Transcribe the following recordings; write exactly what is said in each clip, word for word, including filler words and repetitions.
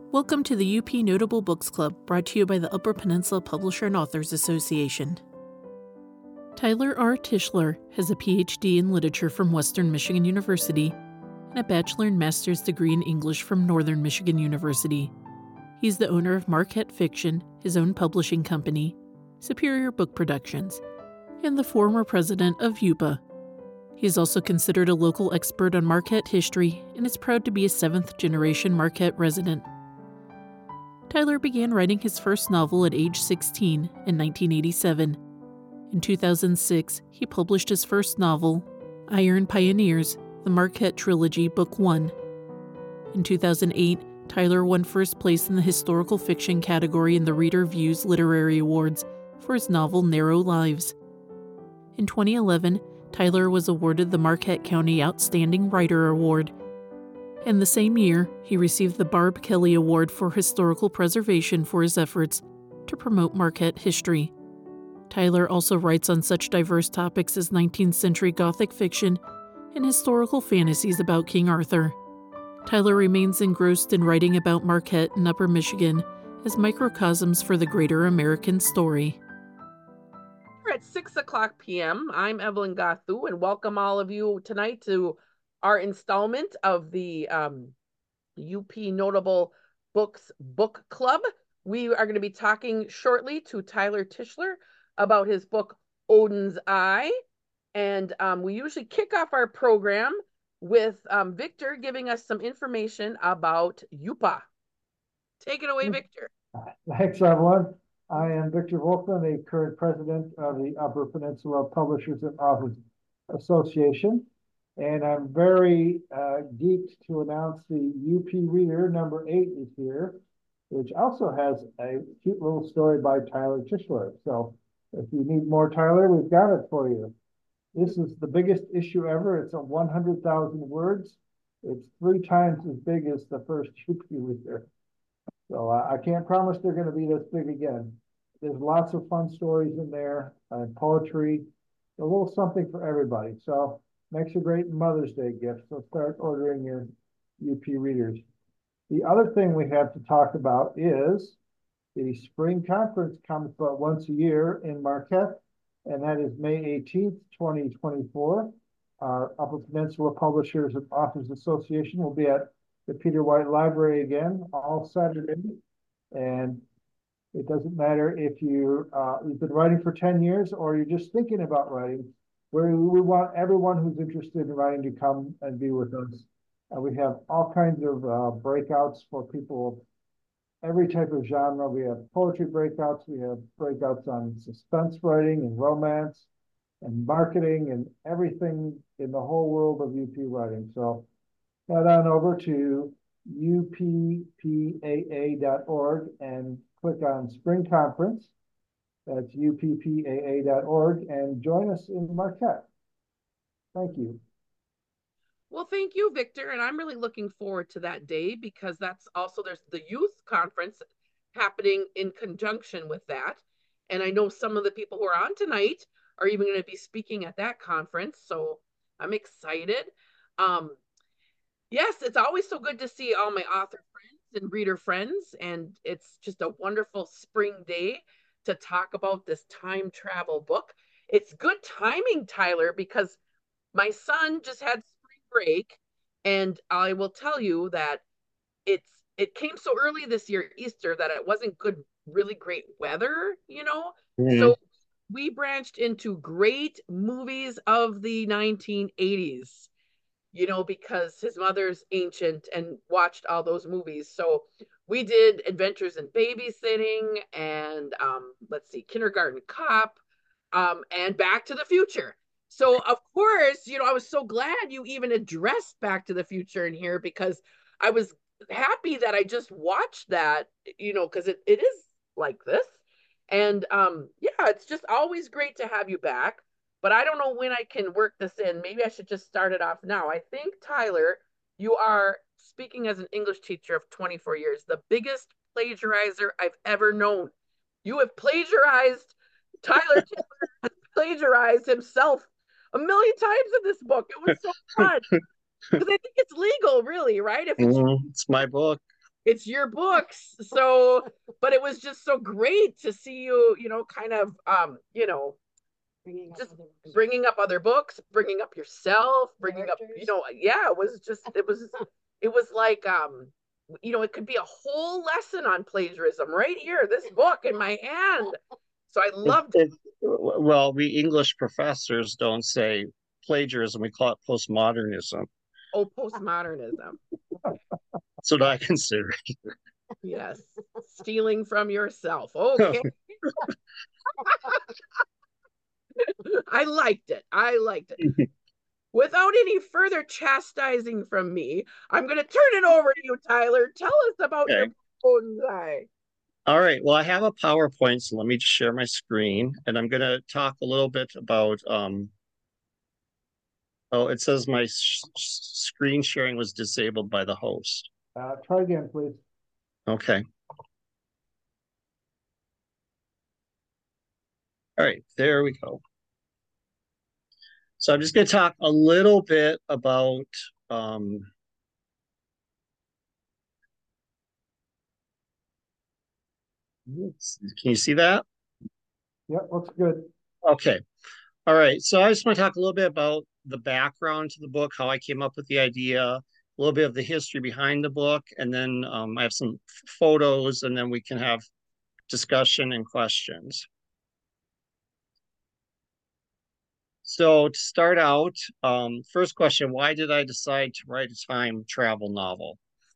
Welcome to the U P Notable Books Club, brought to you by the Upper Peninsula Publisher and Authors Association. Tyler R. Tischler has a P H D in Literature from Western Michigan University and a Bachelor and Master's degree in English from Northern Michigan University. He's the owner of Marquette Fiction, his own publishing company, Superior Book Productions, and the former president of U P A. He is also considered a local expert on Marquette history and is proud to be a seventh-generation Marquette resident. Tyler began writing his first novel at age sixteen in nineteen eighty-seven. In two thousand six, he published his first novel, Iron Pioneers, the Marquette Trilogy, Book one. In two thousand eight, Tyler won first place in the historical fiction category in the Reader Views Literary Awards for his novel Narrow Lives. In twenty eleven, Tyler was awarded the Marquette County Outstanding Writer Award. And the same year, he received the Barb Kelly Award for Historical Preservation for his efforts to promote Marquette history. Tyler also writes on such diverse topics as nineteenth century Gothic fiction and historical fantasies about King Arthur. Tyler remains engrossed in writing about Marquette and Upper Michigan as microcosms for the greater American story. At six o'clock p.m. I'm Evelyn Gathu, and welcome all of you tonight to our installment of the um, U P Notable Books Book Club. We are going to be talking shortly to Tyler Tischler about his book Odin's Eye, and um, we usually kick off our program with um, Victor giving us some information about U P A. Take it away, Victor. Thanks, Evelyn. I am Victor Wolfman, the current president of the Upper Peninsula Publishers and Authors Association. And I'm very uh, geeked to announce the U P Reader number eight is here, which also has a cute little story by Tyler Tischler. So if you need more Tyler, we've got it for you. This is the biggest issue ever. It's a one hundred thousand words. It's three times as big as the first U P Reader. So uh, I can't promise they're going to be this big again. There's lots of fun stories in there, and uh, poetry, a little something for everybody. So makes a great Mother's Day gift. So start ordering your U P readers. The other thing we have to talk about is the spring conference comes but once a year in Marquette, and that is May eighteenth, twenty twenty-four. Our Upper Peninsula Publishers and Authors Association will be at the Peter White Library again all Saturday. And it doesn't matter if you, uh, you've been writing for ten years or you're just thinking about writing. We, we want everyone who's interested in writing to come and be with us. Uh, we have all kinds of uh, breakouts for people of every type of genre. We have poetry breakouts. We have breakouts on suspense writing and romance and marketing and everything in the whole world of U P writing. So head on over to U P P A A dot org and click on Spring Conference. That's U P P A A dot org and join us in Marquette. Thank you. Well, thank you, Victor. And I'm really looking forward to that day because that's also, there's the youth conference happening in conjunction with that. And I know some of the people who are on tonight are even going to be speaking at that conference. So I'm excited. Um, Yes, it's always so good to see all my author friends and reader friends, and it's just a wonderful spring day to talk about this time travel book. It's good timing, Tyler, because my son just had spring break, and I will tell you that it's it came so early this year, Easter, that it wasn't good, really great weather, you know? Mm-hmm. So we branched into great movies of the nineteen eighties. You know, because his mother's ancient and watched all those movies. So we did Adventures in Babysitting and um, let's see, Kindergarten Cop um, and Back to the Future. So of course, you know, I was so glad you even addressed Back to the Future in here because I was happy that I just watched that, you know, because it, it is like this. And um, yeah, it's just always great to have you back. But I don't know when I can work this in. Maybe I should just start it off now. I think, Tyler, you are, speaking as an English teacher of twenty-four years, the biggest plagiarizer I've ever known. You have plagiarized, Tyler has plagiarized himself a million times in this book. It was so fun. Because I think it's legal, really, right? If it's, mm, it's my book. it's your books. So, but it was just so great to see you, you know, kind of, um, you know, Bringing just up other bringing up other books, bringing up yourself, bringing up, you know, yeah, it was just, it was, it was like, um, you know, it could be a whole lesson on plagiarism right here, this book in my hand. So I loved it. it well, we English professors don't say plagiarism, we call it postmodernism. Oh, postmodernism. That's what I consider it. Yes. Stealing from yourself. Okay. I liked it. I liked it. Without any further chastising from me, I'm going to turn it over to you, Tyler. Tell us about okay. your bonsai. All right. Well, I have a PowerPoint, so let me just share my screen, and I'm going to talk a little bit about. Um, oh, it says my sh screen sharing was disabled by the host. Uh, try again, please. Okay. All right, there we go. So I'm just going to talk a little bit about um, can you see that? Yep, looks good. Okay. All right. So I just want to talk a little bit about the background to the book, how I came up with the idea, a little bit of the history behind the book, and then um, I have some photos, and then we can have discussion and questions. So to start out, um, first question, why did I decide to write a time travel novel?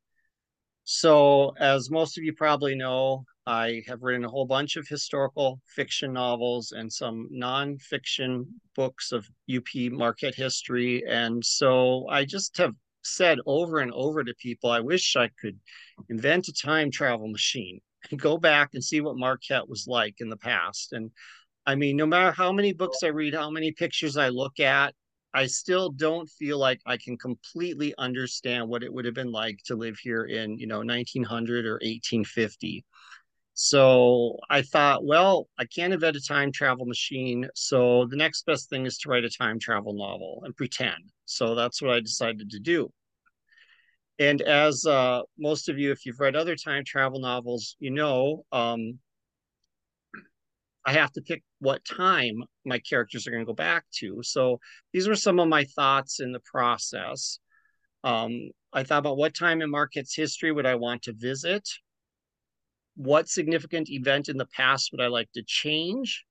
So as most of you probably know, I have written a whole bunch of historical fiction novels and some nonfiction books of U P Marquette history. And so I just have said over and over to people, I wish I could invent a time travel machine and go back and see what Marquette was like in the past. And I mean, no matter how many books I read, how many pictures I look at, I still don't feel like I can completely understand what it would have been like to live here in, you know, nineteen hundred or eighteen fifty. So I thought, well, I can't invent a time travel machine. So the next best thing is to write a time travel novel and pretend. So that's what I decided to do. And as uh, most of you, if you've read other time travel novels, you know, um, I have to pick what time my characters are going to go back to. So these were some of my thoughts in the process. Um, I thought about what time in Marquette's history would I want to visit? What significant event in the past would I like to change?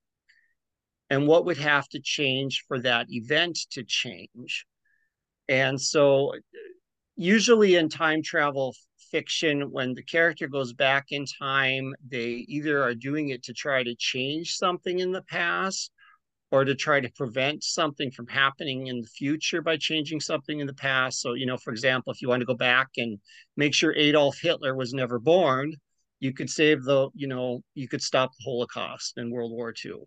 And what would have to change for that event to change? And so usually in time travel fiction, when the character goes back in time, they either are doing it to try to change something in the past or to try to prevent something from happening in the future by changing something in the past. So, you know, for example, if you want to go back and make sure Adolf Hitler was never born, you could save the, you know, you could stop the Holocaust in World War Two.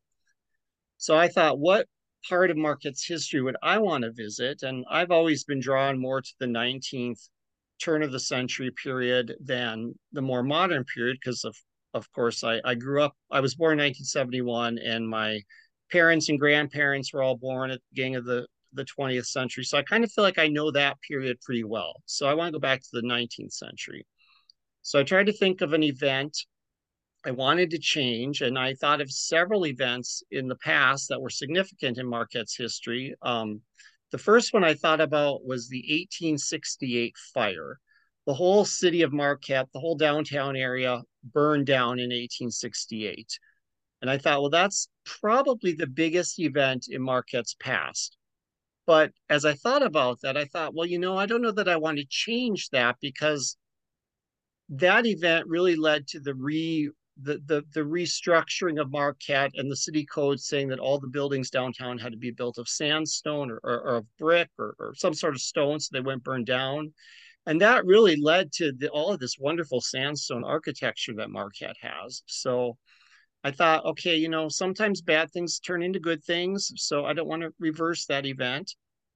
So I thought, what part of Marquette's history would I want to visit? And I've always been drawn more to the nineteenth turn of the century period than the more modern period because of of course I, I grew up, I was born in nineteen seventy-one and my parents and grandparents were all born at the beginning of the, the twentieth century. So I kind of feel like I know that period pretty well. So I want to go back to the nineteenth century. So I tried to think of an event I wanted to change, and I thought of several events in the past that were significant in Marquette's history. Um, the first one I thought about was the eighteen sixty-eight fire. The whole city of Marquette, the whole downtown area burned down in eighteen sixty-eight. And I thought, well, that's probably the biggest event in Marquette's past. But as I thought about that, I thought, well, you know, I don't know that I want to change that because that event really led to the re the, the, the restructuring of Marquette and the city code saying that all the buildings downtown had to be built of sandstone or, or, or of brick or, or some sort of stone, so they went burned down. And that really led to the, all of this wonderful sandstone architecture that Marquette has. So I thought, okay, you know, sometimes bad things turn into good things, so I don't want to reverse that event.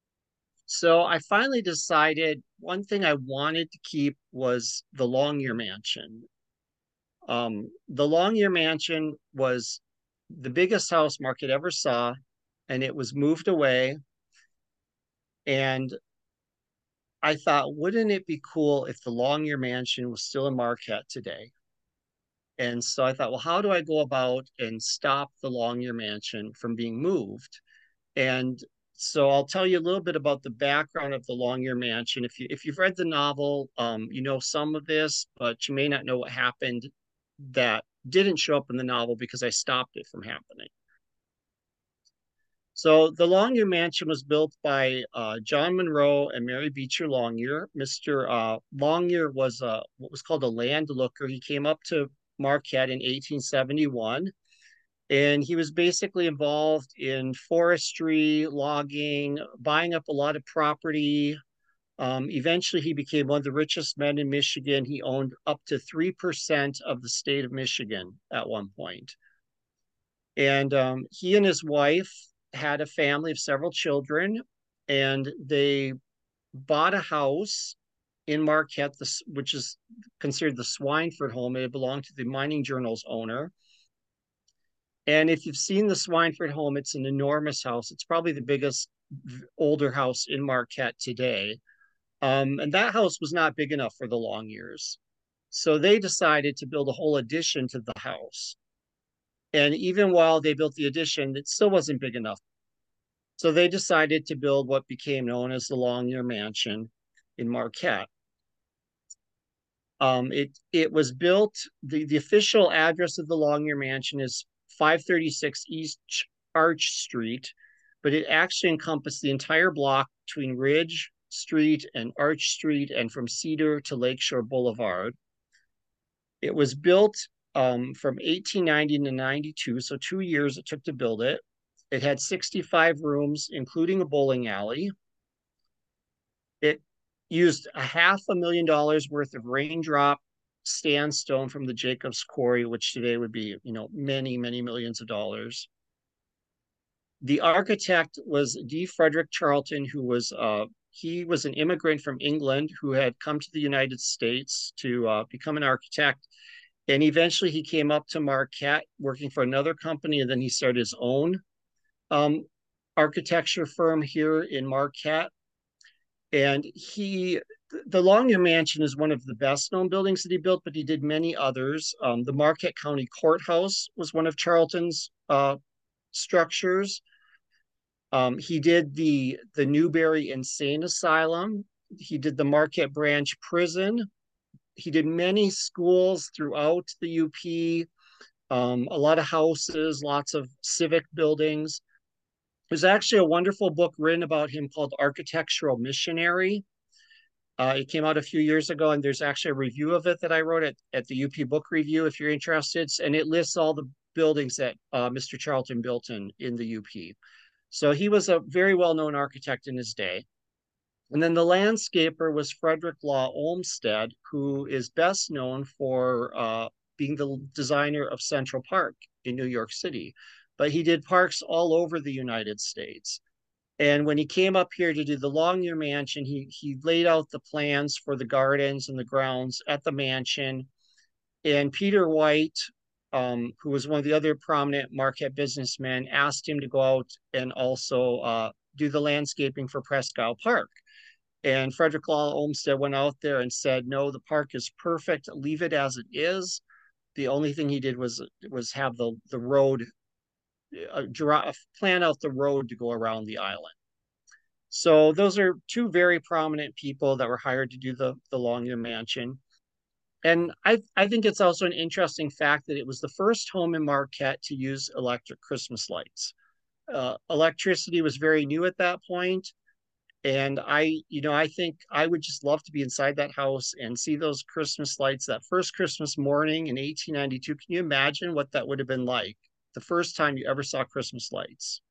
So I finally decided one thing I wanted to keep was the Longyear Mansion. Um, the Longyear Mansion was the biggest house Marquette ever saw, and it was moved away. And I thought, wouldn't it be cool if the Longyear Mansion was still in Marquette today? And so I thought, well, how do I go about and stop the Longyear Mansion from being moved? And so I'll tell you a little bit about the background of the Longyear Mansion. If you if you've read the novel, um, you know some of this, but you may not know what happened that didn't show up in the novel because I stopped it from happening. So the Longyear Mansion was built by uh, John Monroe and Mary Beecher Longyear. Mister Uh, Longyear was uh, what was called a land looker. He came up to Marquette in eighteen seventy-one, and he was basically involved in forestry, logging, buying up a lot of property. Um, eventually, he became one of the richest men in Michigan. He owned up to three percent of the state of Michigan at one point. And um, he and his wife had a family of several children, and they bought a house in Marquette, this, which is considered the Swineford home. It belonged to the Mining Journal's owner. And if you've seen the Swineford home, it's an enormous house. It's probably the biggest older house in Marquette today. Um, and that house was not big enough for the Longyears. So they decided to build a whole addition to the house. And even while they built the addition, it still wasn't big enough. So they decided to build what became known as the Longyear Mansion in Marquette. Um, it it was built, the, the official address of the Longyear Mansion is five thirty-six East Arch Street, but it actually encompassed the entire block between Ridge Street and Arch Street and from Cedar to Lakeshore Boulevard. It was built um, from eighteen ninety to ninety-two, so two years it took to build it. It had sixty-five rooms, including a bowling alley. It used a half a million dollars worth of raindrop sandstone from the Jacobs Quarry, which today would be, you know, many, many millions of dollars. The architect was D. Frederick Charlton, who was, uh, he was an immigrant from England who had come to the United States to uh, become an architect. And eventually he came up to Marquette working for another company, and then he started his own um, architecture firm here in Marquette. And he, the Longyear Mansion is one of the best known buildings that he built, but he did many others. Um, the Marquette County Courthouse was one of Charlton's uh, structures. Um, he did the, the Newberry Insane Asylum. He did the Marquette Branch Prison. He did many schools throughout the U P, um, a lot of houses, lots of civic buildings. There's actually a wonderful book written about him called Architectural Missionary. Uh, it came out a few years ago, and there's actually a review of it that I wrote at, at the U P Book Review, if you're interested. And it lists all the buildings that uh, Mister Charlton built in, in the U P. So he was a very well-known architect in his day. And then the landscaper was Frederick Law Olmsted, who is best known for uh, being the designer of Central Park in New York City. But he did parks all over the United States. And when he came up here to do the Longyear Mansion, he, he laid out the plans for the gardens and the grounds at the mansion. And Peter White, um, who was one of the other prominent Marquette businessmen, asked him to go out and also uh, do the landscaping for Presque Isle Park. And Frederick Law Olmsted went out there and said, no, the park is perfect. Leave it as it is. The only thing he did was, was have the, the road, uh, draw, plan out the road to go around the island. So those are two very prominent people that were hired to do the, the Longyear Mansion. And I, I think it's also an interesting fact that it was the first home in Marquette to use electric Christmas lights. Uh, electricity was very new at that point. And I, you know, I think I would just love to be inside that house and see those Christmas lights that first Christmas morning in eighteen ninety-two. Can you imagine what that would have been like the first time you ever saw Christmas lights?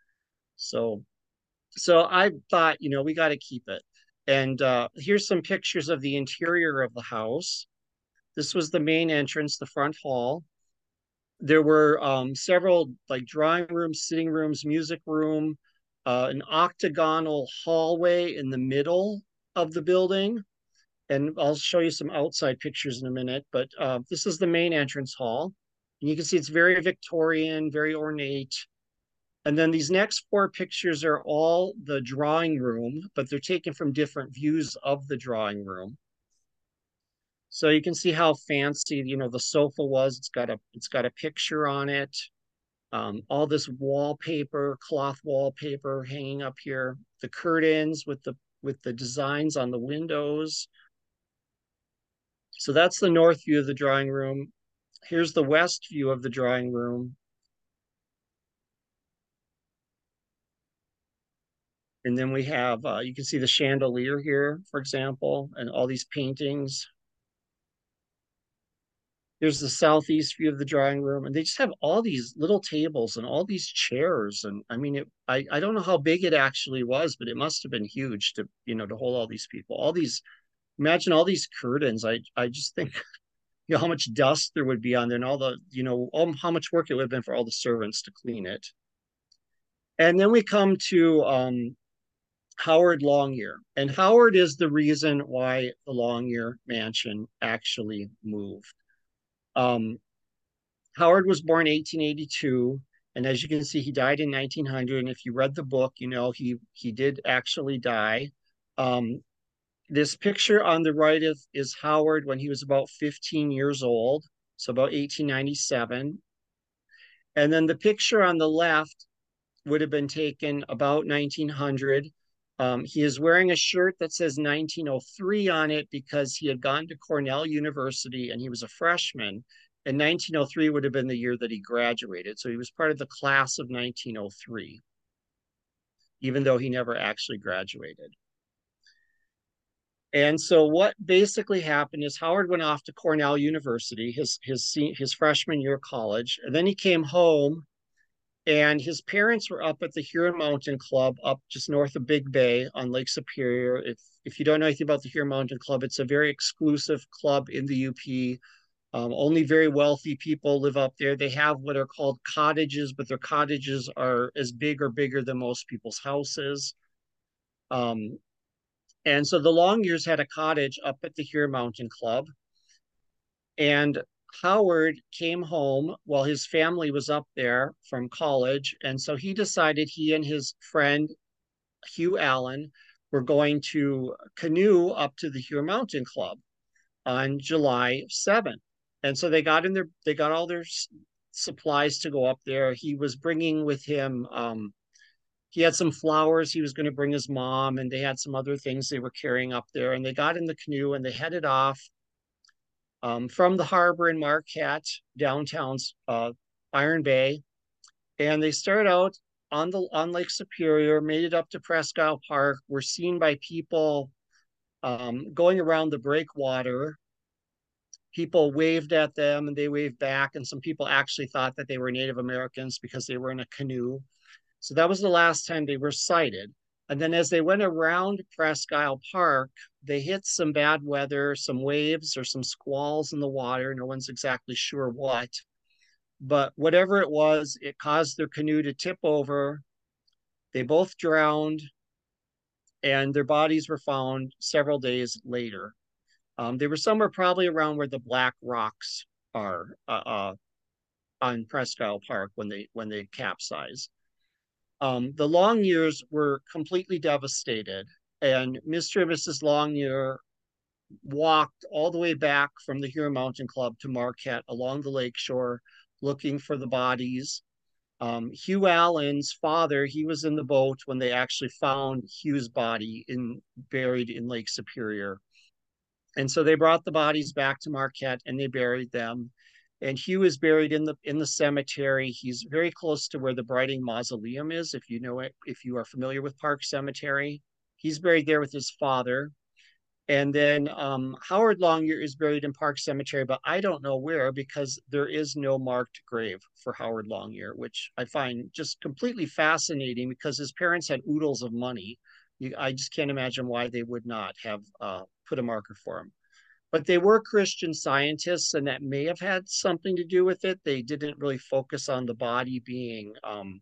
So, so I thought, you know, we got to keep it. And uh, here's some pictures of the interior of the house. This was the main entrance, the front hall. There were um, several like drawing rooms, sitting rooms, music room, Uh, an octagonal hallway in the middle of the building. And I'll show you some outside pictures in a minute, but uh, this is the main entrance hall. And you can see it's very Victorian, very ornate. And then these next four pictures are all the drawing room, but they're taken from different views of the drawing room. So you can see how fancy, you know, the sofa was. It's got a, it's got a picture on it. Um, all this wallpaper, cloth wallpaper hanging up here. The curtains with the, with the designs on the windows. So that's the north view of the drawing room. Here's the west view of the drawing room. And then we have, uh, you can see the chandelier here, for example, and all these paintings. Here's the southeast view of the drawing room. And they just have all these little tables and all these chairs. And I mean, it, I, I don't know how big it actually was, but it must have been huge to, you know, to hold all these people. All these, imagine all these curtains. I, I just think, you know, how much dust there would be on there and all the, you know, all, how much work it would have been for all the servants to clean it. And then we come to um, Howard Longyear. And Howard is the reason why the Longyear mansion actually moved. Um, Howard was born eighteen eighty-two, and as you can see, he died in nineteen hundred. And if you read the book, you know he he did actually die. Um, this picture on the right is, is Howard when he was about fifteen years old, so about eighteen ninety-seven. And then the picture on the left would have been taken about nineteen hundred. Um, he is wearing a shirt that says nineteen oh three on it because he had gone to Cornell University and he was a freshman. And nineteen oh three would have been the year that he graduated. So he was part of the class of nineteen oh three, even though he never actually graduated. And so what basically happened is Howard went off to Cornell University, his, his, his freshman year of college, and then he came home. And his parents were up at the Huron Mountain Club up just north of Big Bay on Lake Superior. If, if you don't know anything about the Huron Mountain Club, it's a very exclusive club in the U P. Um, only very wealthy people live up there. They have what are called cottages, but their cottages are as big or bigger than most people's houses. Um, and so the Longyears had a cottage up at the Huron Mountain Club. And Howard came home while his family was up there from college. And so he decided he and his friend, Hugh Allen, were going to canoe up to the Huron Mountain Club on July seventh. And so they got in their, they got all their supplies to go up there. He was bringing with him, um, he had some flowers he was going to bring his mom, and they had some other things they were carrying up there. And they got in the canoe and they headed off Um, from the harbor in Marquette, downtown's uh, Iron Bay. And they started out on the on Lake Superior, made it up to Presque Isle Park, were seen by people um, going around the breakwater. People waved at them and they waved back. And some people actually thought that they were Native Americans because they were in a canoe. So that was the last time they were sighted. And then as they went around Presque Isle Park, they hit some bad weather, some waves or some squalls in the water. No one's exactly sure what. But whatever it was, it caused their canoe to tip over. They both drowned, and their bodies were found several days later. Um, they were somewhere probably around where the Black Rocks are uh, uh, on Presque Isle Park when they when they capsized. Um, the Longyears were completely devastated, and Mister and Missus Longyear walked all the way back from the Huron Mountain Club to Marquette along the lakeshore looking for the bodies. Um, Hugh Allen's father, he was in the boat when they actually found Hugh's body in buried in Lake Superior. And so they brought the bodies back to Marquette and they buried them. And Hugh is buried in the in the cemetery. He's very close to where the Breiting Mausoleum is, if you know it, if you are familiar with Park Cemetery. He's buried there with his father. And then um, Howard Longyear is buried in Park Cemetery, but I don't know where because there is no marked grave for Howard Longyear, which I find just completely fascinating because his parents had oodles of money. You, I just can't imagine why they would not have uh, put a marker for him. But they were Christian Scientists, and that may have had something to do with it. They didn't really focus on the body being, um,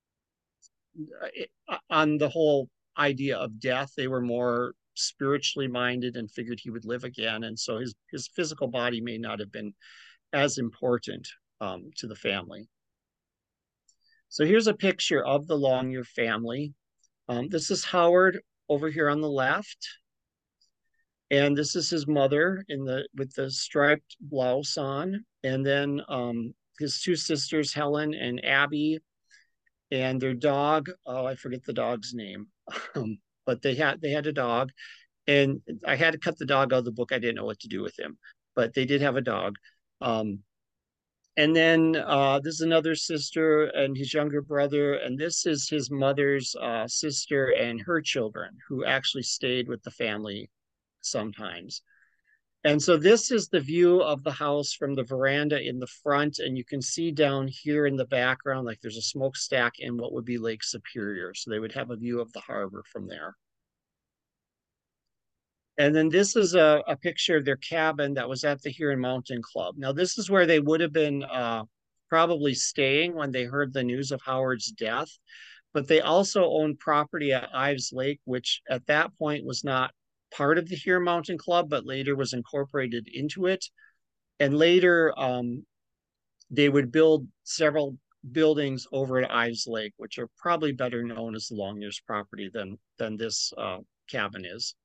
on the whole idea of death. They were more spiritually minded and figured he would live again. And so his, his physical body may not have been as important um, to the family. So here's a picture of the Longyear family. Um, this is Howard over here on the left. And this is his mother in the with the striped blouse on. And then um, his two sisters, Helen and Abby, and their dog. Oh, I forget the dog's name. Um, but they had they had a dog. And I had to cut the dog out of the book. I didn't know what to do with him, but they did have a dog. Um, and then uh, this is another sister and his younger brother. And this is his mother's uh, sister and her children who actually stayed with the family sometimes. And so this is the view of the house from the veranda in the front. And you can see down here in the background, like there's a smokestack in what would be Lake Superior. So they would have a view of the harbor from there. And then this is a, a picture of their cabin that was at the Huron Mountain Club. Now, this is where they would have been uh, probably staying when they heard the news of Howard's death. But they also owned property at Ives Lake, which at that point was not part of the Huron Mountain Club, but later was incorporated into it. And later, um, they would build several buildings over at Ives Lake, which are probably better known as the Longyear's property than, than this uh, cabin is.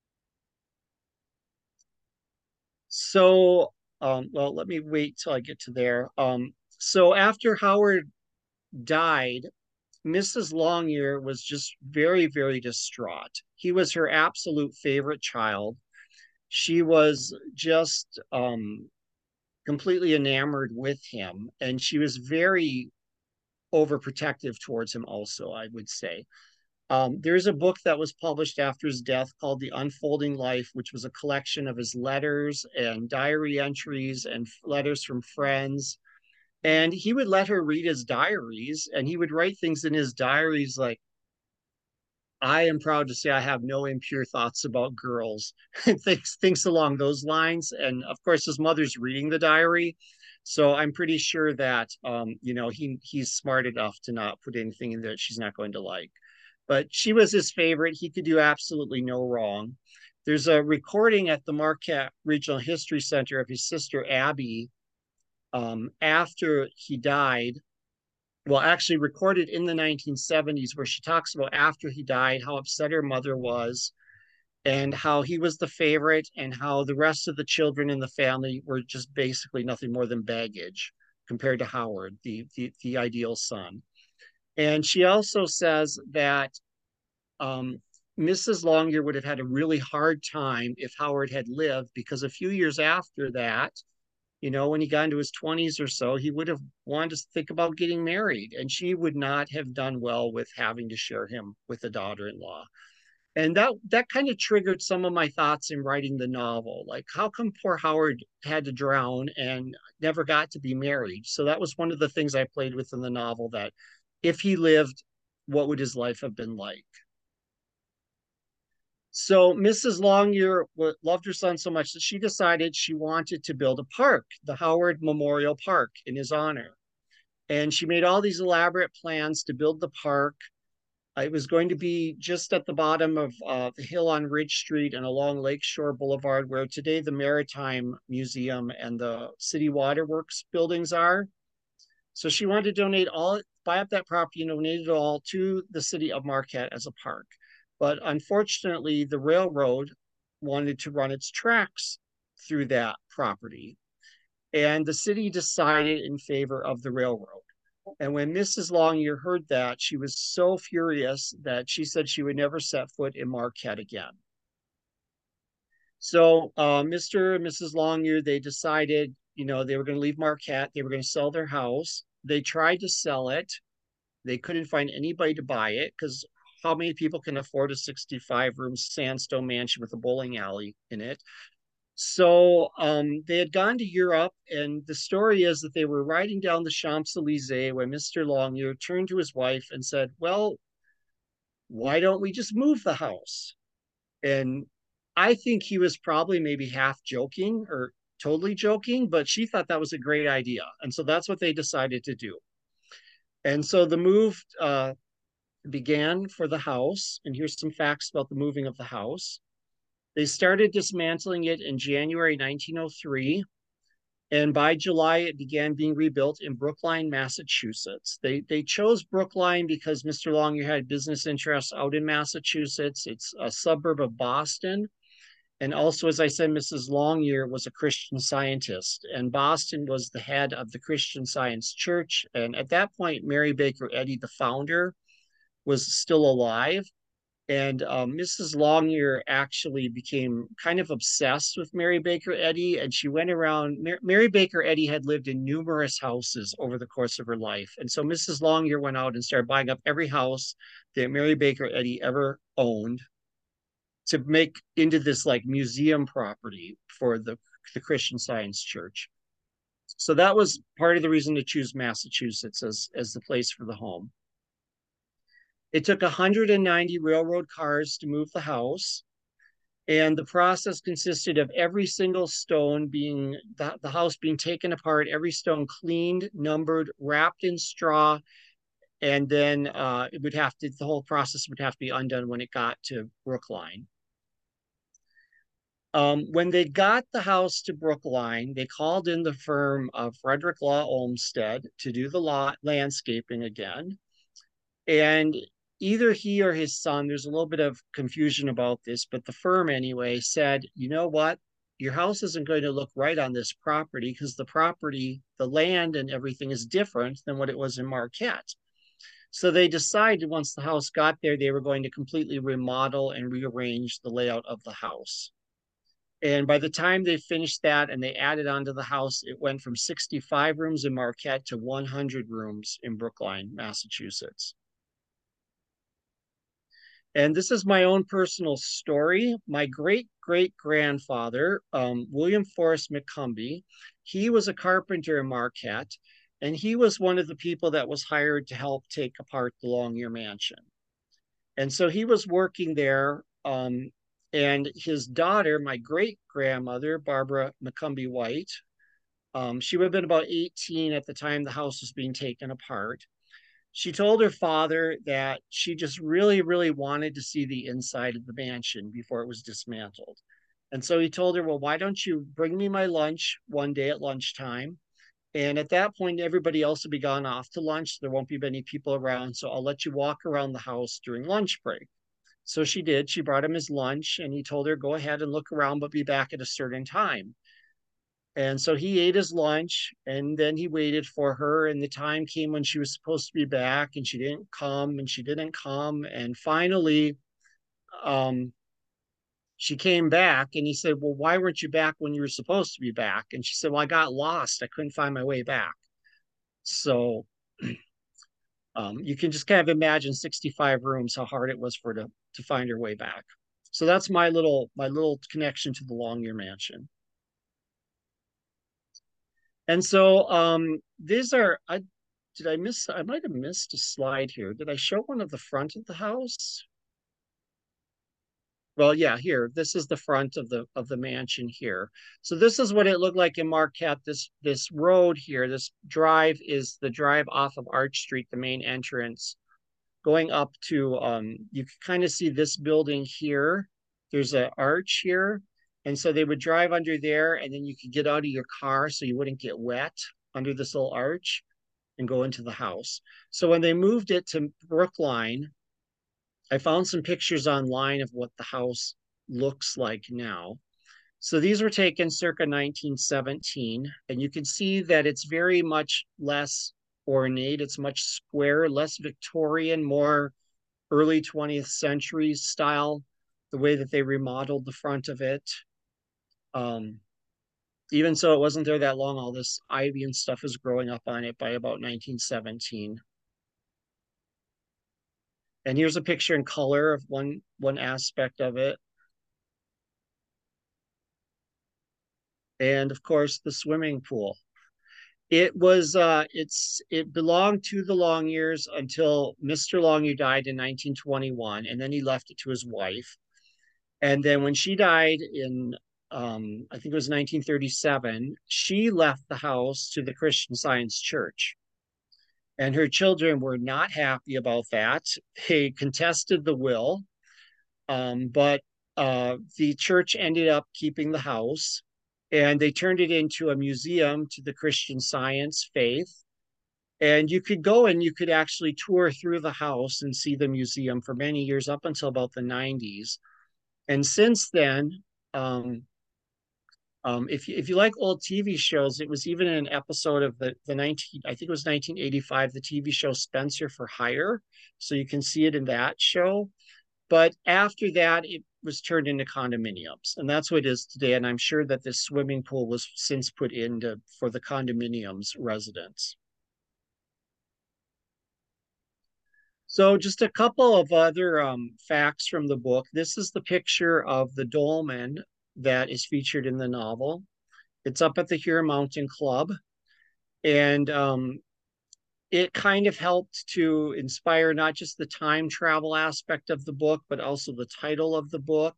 So, um, well, let me wait till I get to there. Um, so after Howard died, Missus Longyear was just very, very distraught. He was her absolute favorite child. She was just um, completely enamored with him, and she was very overprotective towards him also, I would say. Um, there's a book that was published after his death called The Unfolding Life, which was a collection of his letters and diary entries and letters from friends. And he would let her read his diaries, and he would write things in his diaries like, I am proud to say I have no impure thoughts about girls, things, things along those lines. And of course, his mother's reading the diary. So I'm pretty sure that, um, you know, he he's smart enough to not put anything in there that she's not going to like. But she was his favorite. He could do absolutely no wrong. There's a recording at the Marquette Regional History Center of his sister Abby um, after he died. Well, actually recorded in the nineteen seventies, where she talks about after he died, how upset her mother was, and how he was the favorite, and how the rest of the children in the family were just basically nothing more than baggage compared to Howard, the, the, the ideal son. And she also says that um, Missus Longyear would have had a really hard time if Howard had lived, because a few years after that, you know, when he got into his twenties or so, he would have wanted to think about getting married, and she would not have done well with having to share him with a daughter-in-law. And that that kind of triggered some of my thoughts in writing the novel. Like, how come poor Howard had to drown and never got to be married? So that was one of the things I played with in the novel, that if he lived, what would his life have been like? So Missus Longyear loved her son so much that she decided she wanted to build a park, the Howard Memorial Park, in his honor. And she made all these elaborate plans to build the park. It was going to be just at the bottom of uh, the hill on Ridge Street and along Lakeshore Boulevard, where today the Maritime Museum and the City Waterworks buildings are. So she wanted to donate all, buy up that property and donate it all to the city of Marquette as a park. But unfortunately, the railroad wanted to run its tracks through that property. And the city decided in favor of the railroad. And when Missus Longyear heard that, she was so furious that she said she would never set foot in Marquette again. So uh, Mister and Missus Longyear, they decided, you know, they were going to leave Marquette. They were going to sell their house. They tried to sell it. They couldn't find anybody to buy it, because how many people can afford a sixty-five room sandstone mansion with a bowling alley in it? So um, they had gone to Europe, and the story is that they were riding down the Champs-Elysees when Mister Longyear turned to his wife and said, well, why don't we just move the house? And I think he was probably maybe half joking or totally joking, but she thought that was a great idea. And so that's what they decided to do. And so the move uh, began for the house. And here's some facts about the moving of the house. They started dismantling it in January nineteen oh three. And by July, it began being rebuilt in Brookline, Massachusetts. They, they chose Brookline because Mister Longyear had business interests out in Massachusetts. It's a suburb of Boston. And also, as I said, Missus Longyear was a Christian Scientist, and Boston was the head of the Christian Science Church. And at that point, Mary Baker Eddy, the founder, was still alive. And um, Missus Longyear actually became kind of obsessed with Mary Baker Eddy, and she went around. Mar Mary Baker Eddy had lived in numerous houses over the course of her life. And so Missus Longyear went out and started buying up every house that Mary Baker Eddy ever owned to make into this like museum property for the, the Christian Science Church. So that was part of the reason to choose Massachusetts as, as the place for the home. It took one hundred ninety railroad cars to move the house. And the process consisted of every single stone being, the, the house being taken apart, every stone cleaned, numbered, wrapped in straw, and then uh, it would have to, the whole process would have to be undone when it got to Brookline. Um, when they got the house to Brookline, they called in the firm of Frederick Law Olmsted to do the law, landscaping again. And either he or his son, there's a little bit of confusion about this, but the firm anyway said, you know what? Your house isn't going to look right on this property because the property, the land and everything is different than what it was in Marquette. So they decided once the house got there, they were going to completely remodel and rearrange the layout of the house. And by the time they finished that and they added onto the house, it went from sixty-five rooms in Marquette to one hundred rooms in Brookline, Massachusetts. And this is my own personal story. My great-great-grandfather, um, William Forrest McCumbee, he was a carpenter in Marquette, and he was one of the people that was hired to help take apart the Longyear Mansion. And so he was working there, um, and his daughter, my great-grandmother, Barbara McCumbee White, um, she would have been about eighteen at the time the house was being taken apart. She told her father that she just really, really wanted to see the inside of the mansion before it was dismantled. And so he told her, well, why don't you bring me my lunch one day at lunchtime? And at that point, everybody else will be gone off to lunch. There won't be many people around. So I'll let you walk around the house during lunch break. So she did. She brought him his lunch and he told her, go ahead and look around, but be back at a certain time. And so he ate his lunch and then he waited for her. And the time came when she was supposed to be back and she didn't come and she didn't come. And finally, um, she came back and he said, well, why weren't you back when you were supposed to be back? And she said, well, I got lost. I couldn't find my way back. So um, you can just kind of imagine sixty-five rooms, how hard it was for her to, to find her way back. So that's my little, my little connection to the Longyear Mansion. And so um, these are, I, did I miss, I might have missed a slide here. Did I show one of the front of the house? Well, yeah, here, this is the front of the of the mansion here. So this is what it looked like in Marquette. This this road here, this drive is the drive off of Arch Street, the main entrance, going up to, um, you can kind of see this building here. There's an arch here. And so they would drive under there and then you could get out of your car so you wouldn't get wet under this little arch and go into the house. So when they moved it to Brookline, I found some pictures online of what the house looks like now. So these were taken circa nineteen seventeen, and you can see that it's very much less ornate. It's much square, less Victorian, more early twentieth century style, the way that they remodeled the front of it. Um, even so, it wasn't there that long. All this ivy and stuff was growing up on it by about nineteen seventeen. And here's a picture in color of one, one aspect of it. And of course, the swimming pool. It was, uh, it's, it belonged to the Longyears until Mister Longyear died in nineteen twenty-one, and then he left it to his wife. And then when she died in, um, I think it was nineteen thirty-seven, she left the house to the Christian Science Church. And her children were not happy about that. They contested the will, um, but uh, the church ended up keeping the house. And they turned it into a museum to the Christian Science faith. And you could go and you could actually tour through the house and see the museum for many years up until about the nineties. And since then, um, um, if you, if you like old T V shows, it was even an episode of the, the nineteen, I think it was nineteen eighty-five, the T V show Spencer for Hire. So you can see it in that show. But after that, it was turned into condominiums, and that's what it is today. And I'm sure that this swimming pool was since put into for the condominiums residents. So just a couple of other um, facts from the book. This is the picture of the dolmen that is featured in the novel. It's up at the Hero Mountain Club. And um, it kind of helped to inspire not just the time travel aspect of the book, but also the title of the book.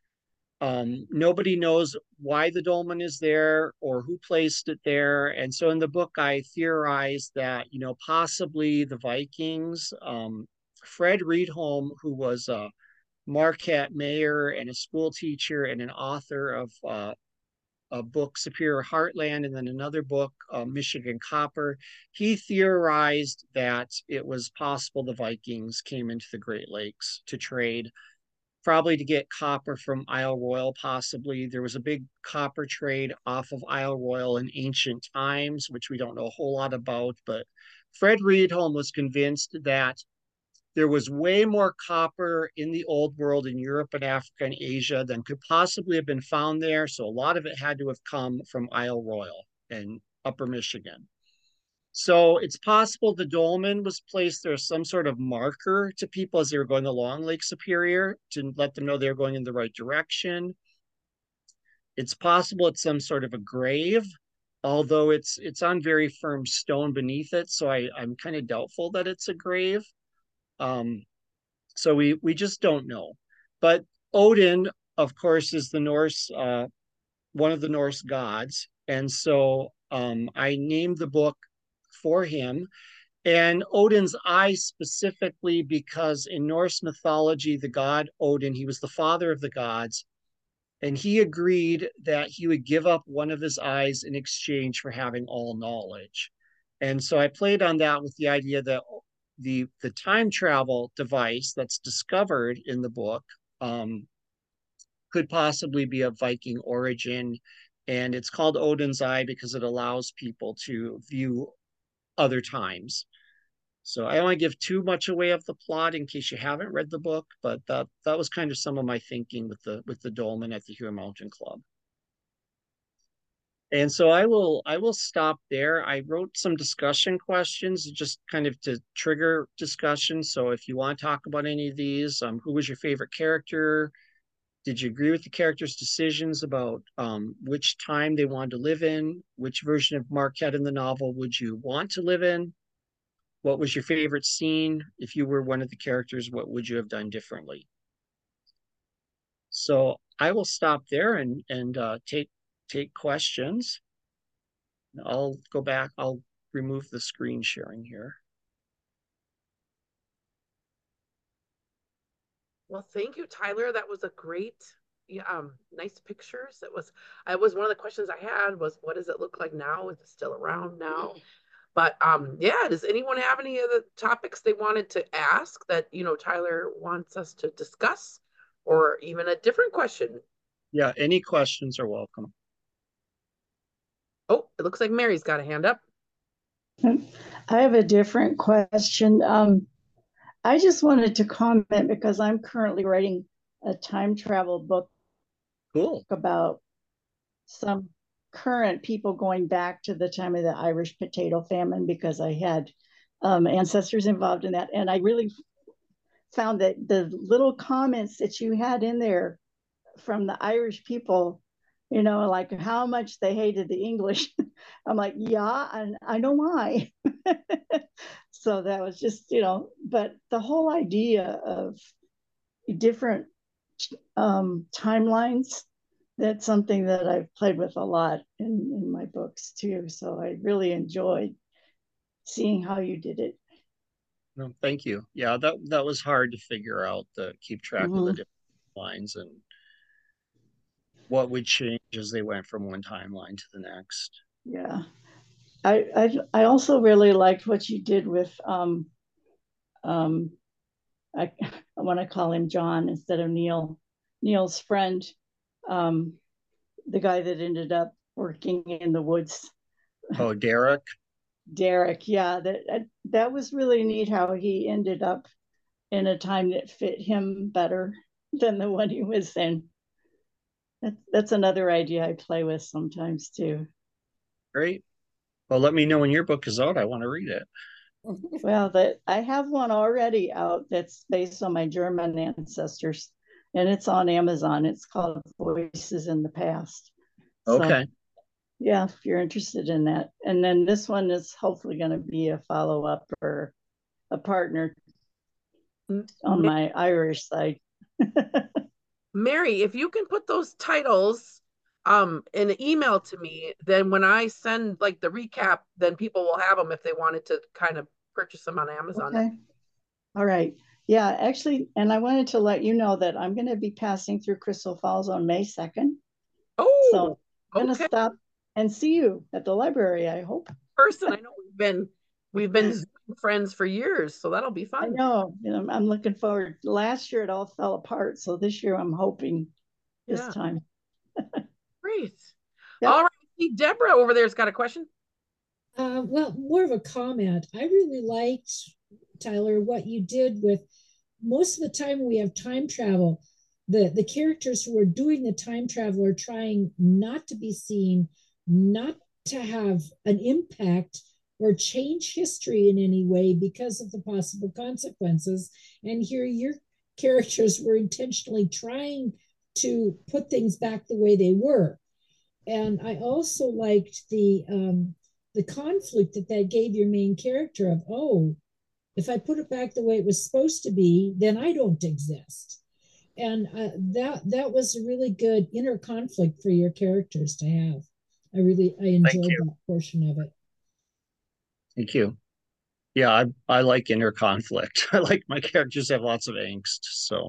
Um, nobody knows why the dolmen is there or who placed it there. And so in the book, I theorized that, you know, possibly the Vikings, um, Fred Riedholm, who was a Marquette mayor and a school teacher and an author of uh, a book, Superior Heartland, and then another book, uh, Michigan Copper. He theorized that it was possible the Vikings came into the Great Lakes to trade, probably to get copper from Isle Royal, possibly. There was a big copper trade off of Isle Royal in ancient times, which we don't know a whole lot about, but Fred Riedholm was convinced that there was way more copper in the old world in Europe and Africa and Asia than could possibly have been found there. So a lot of it had to have come from Isle Royal in Upper Michigan. So it's possible the dolmen was placed there as some sort of marker to people as they were going along Lake Superior to let them know they were going in the right direction. It's possible it's some sort of a grave, although it's it's on very firm stone beneath it. So I, I'm kind of doubtful that it's a grave. Um, so we we just don't know. But Odin, of course, is the Norse, uh, one of the Norse gods, and so um, I named the book for him. And Odin's eye specifically because in Norse mythology, the god Odin, he was the father of the gods, and he agreed that he would give up one of his eyes in exchange for having all knowledge. And so I played on that with the idea that the the time travel device that's discovered in the book um, could possibly be of Viking origin. And it's called Odin's Eye because it allows people to view other times. So I don't want to give too much away of the plot in case you haven't read the book, but that that was kind of some of my thinking with the with the dolmen at the Hero Mountain Club. And so I will I will stop there. I wrote some discussion questions just kind of to trigger discussion. So if you want to talk about any of these, um, who was your favorite character? Did you agree with the character's decisions about um, which time they wanted to live in? Which version of Marquette in the novel would you want to live in? What was your favorite scene? If you were one of the characters, what would you have done differently? So I will stop there and and uh, take take questions. I'll go back. I'll remove the screen sharing here. Well, thank you, Tyler. That was a great, yeah, um, nice pictures. It was, I was one of the questions I had was, what does it look like now? Is it still around now? But um, yeah, does anyone have any of the topics they wanted to ask that, you know, Tyler wants us to discuss, or even a different question? Yeah, any questions are welcome. Oh, it looks like Mary's got a hand up. I have a different question. Um, I just wanted to comment because I'm currently writing a time travel book Cool. about some current people going back to the time of the Irish potato famine because I had um, ancestors involved in that. And I really found that the little comments that you had in there from the Irish people, you know, like how much they hated the English. I'm like, yeah, and I know why. So that was just, you know, but the whole idea of different um, timelines, that's something that I've played with a lot in, in my books too. So I really enjoyed seeing how you did it. No, thank you. Yeah, that that was hard to figure out to keep track mm-hmm. of the different lines and what would change as they went from one timeline to the next. Yeah. I, I I also really liked what you did with um um I I want to call him John instead of Neil. Neil's friend, um, the guy that ended up working in the woods. Oh, Derek. Derek, yeah, that that was really neat how he ended up in a time that fit him better than the one he was in. That's that's another idea I play with sometimes too. Great. Well, let me know when your book is out. I want to read it. Well, that I have one already out that's based on my German ancestors, and it's on Amazon. It's called Voices in the Past. So, Okay. yeah, if you're interested in that. And then this one is hopefully going to be a follow up or a partner on my Irish side. Mary, if you can put those titles um in an email to me, then when I send like the recap, then people will have them if they wanted to kind of purchase them on Amazon. Okay. All right. Yeah, actually, and I wanted to let you know that I'm going to be passing through Crystal Falls on May second. Oh, so I'm going to okay. stop and see you at the library, I hope. Person, I know we've been we've been friends for years, so that'll be fun. I know. You know, I'm looking forward. Last year it all fell apart, so this year I'm hoping this Yeah. time. Great. Yep. All right. See, Deborah over there's got a question. Uh, well, more of a comment. I really liked, Tyler, what you did with most of the time we have time travel. The, the characters who are doing the time travel are trying not to be seen, not to have an impact or change history in any way because of the possible consequences. And here your characters were intentionally trying to put things back the way they were. And I also liked the um, the conflict that that gave your main character of, oh, if I put it back the way it was supposed to be, then I don't exist. And uh, that that was a really good inner conflict for your characters to have. I really I enjoyed that portion of it. Thank you. Yeah, I I like inner conflict. I like my characters have lots of angst. So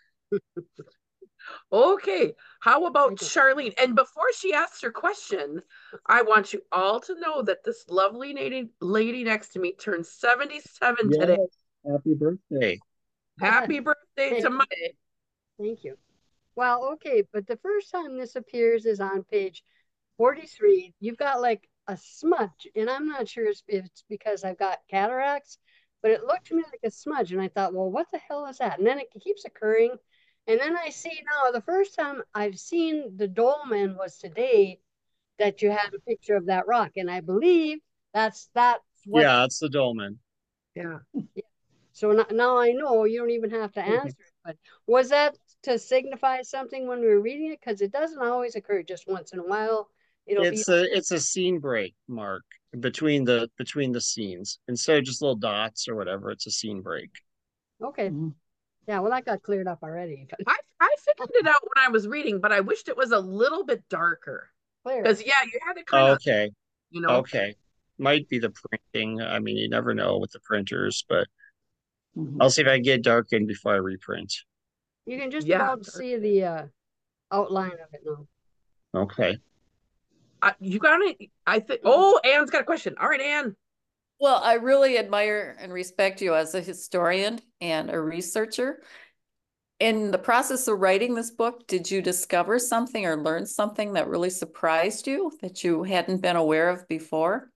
okay, how about Charlene? And before she asks her question, I want you all to know that this lovely lady, lady next to me turned seventy-seven yes. today. Happy birthday. Happy birthday to Monday. Thank you. Well, okay, but the first time this appears is on page forty-three. You've got like a smudge, and I'm not sure if it's because I've got cataracts, but it looked to me like a smudge, and I thought, well, what the hell is that? And then it keeps occurring, and then I see now the first time I've seen the dolmen was today that you had a picture of that rock, and I believe that's that's what. Yeah, it's the dolmen. Yeah. yeah. So now, now I know you don't even have to answer it. But was that to signify something when we were reading it? Because it doesn't always occur. Just once in a while, it'll it's be. a it's a scene break, Mark, between the between the scenes. Instead of just little dots or whatever, it's a scene break. Okay. Mm-hmm. Yeah, well, that got cleared up already. I I figured it out when I was reading, but I wished it was a little bit darker. Because yeah, you had to kind of. Okay. You know. Okay. Might be the printing. I mean, you never know with the printers, but mm-hmm. I'll see if I can get darkened before I reprint. You can just yeah. about see the uh, outline of it now. Okay. Uh, you got it. I think. Oh, Anne's got a question. All right, Anne. Well, I really admire and respect you as a historian and a researcher. In the process of writing this book, did you discover something or learn something that really surprised you that you hadn't been aware of before?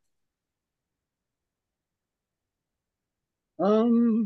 Um,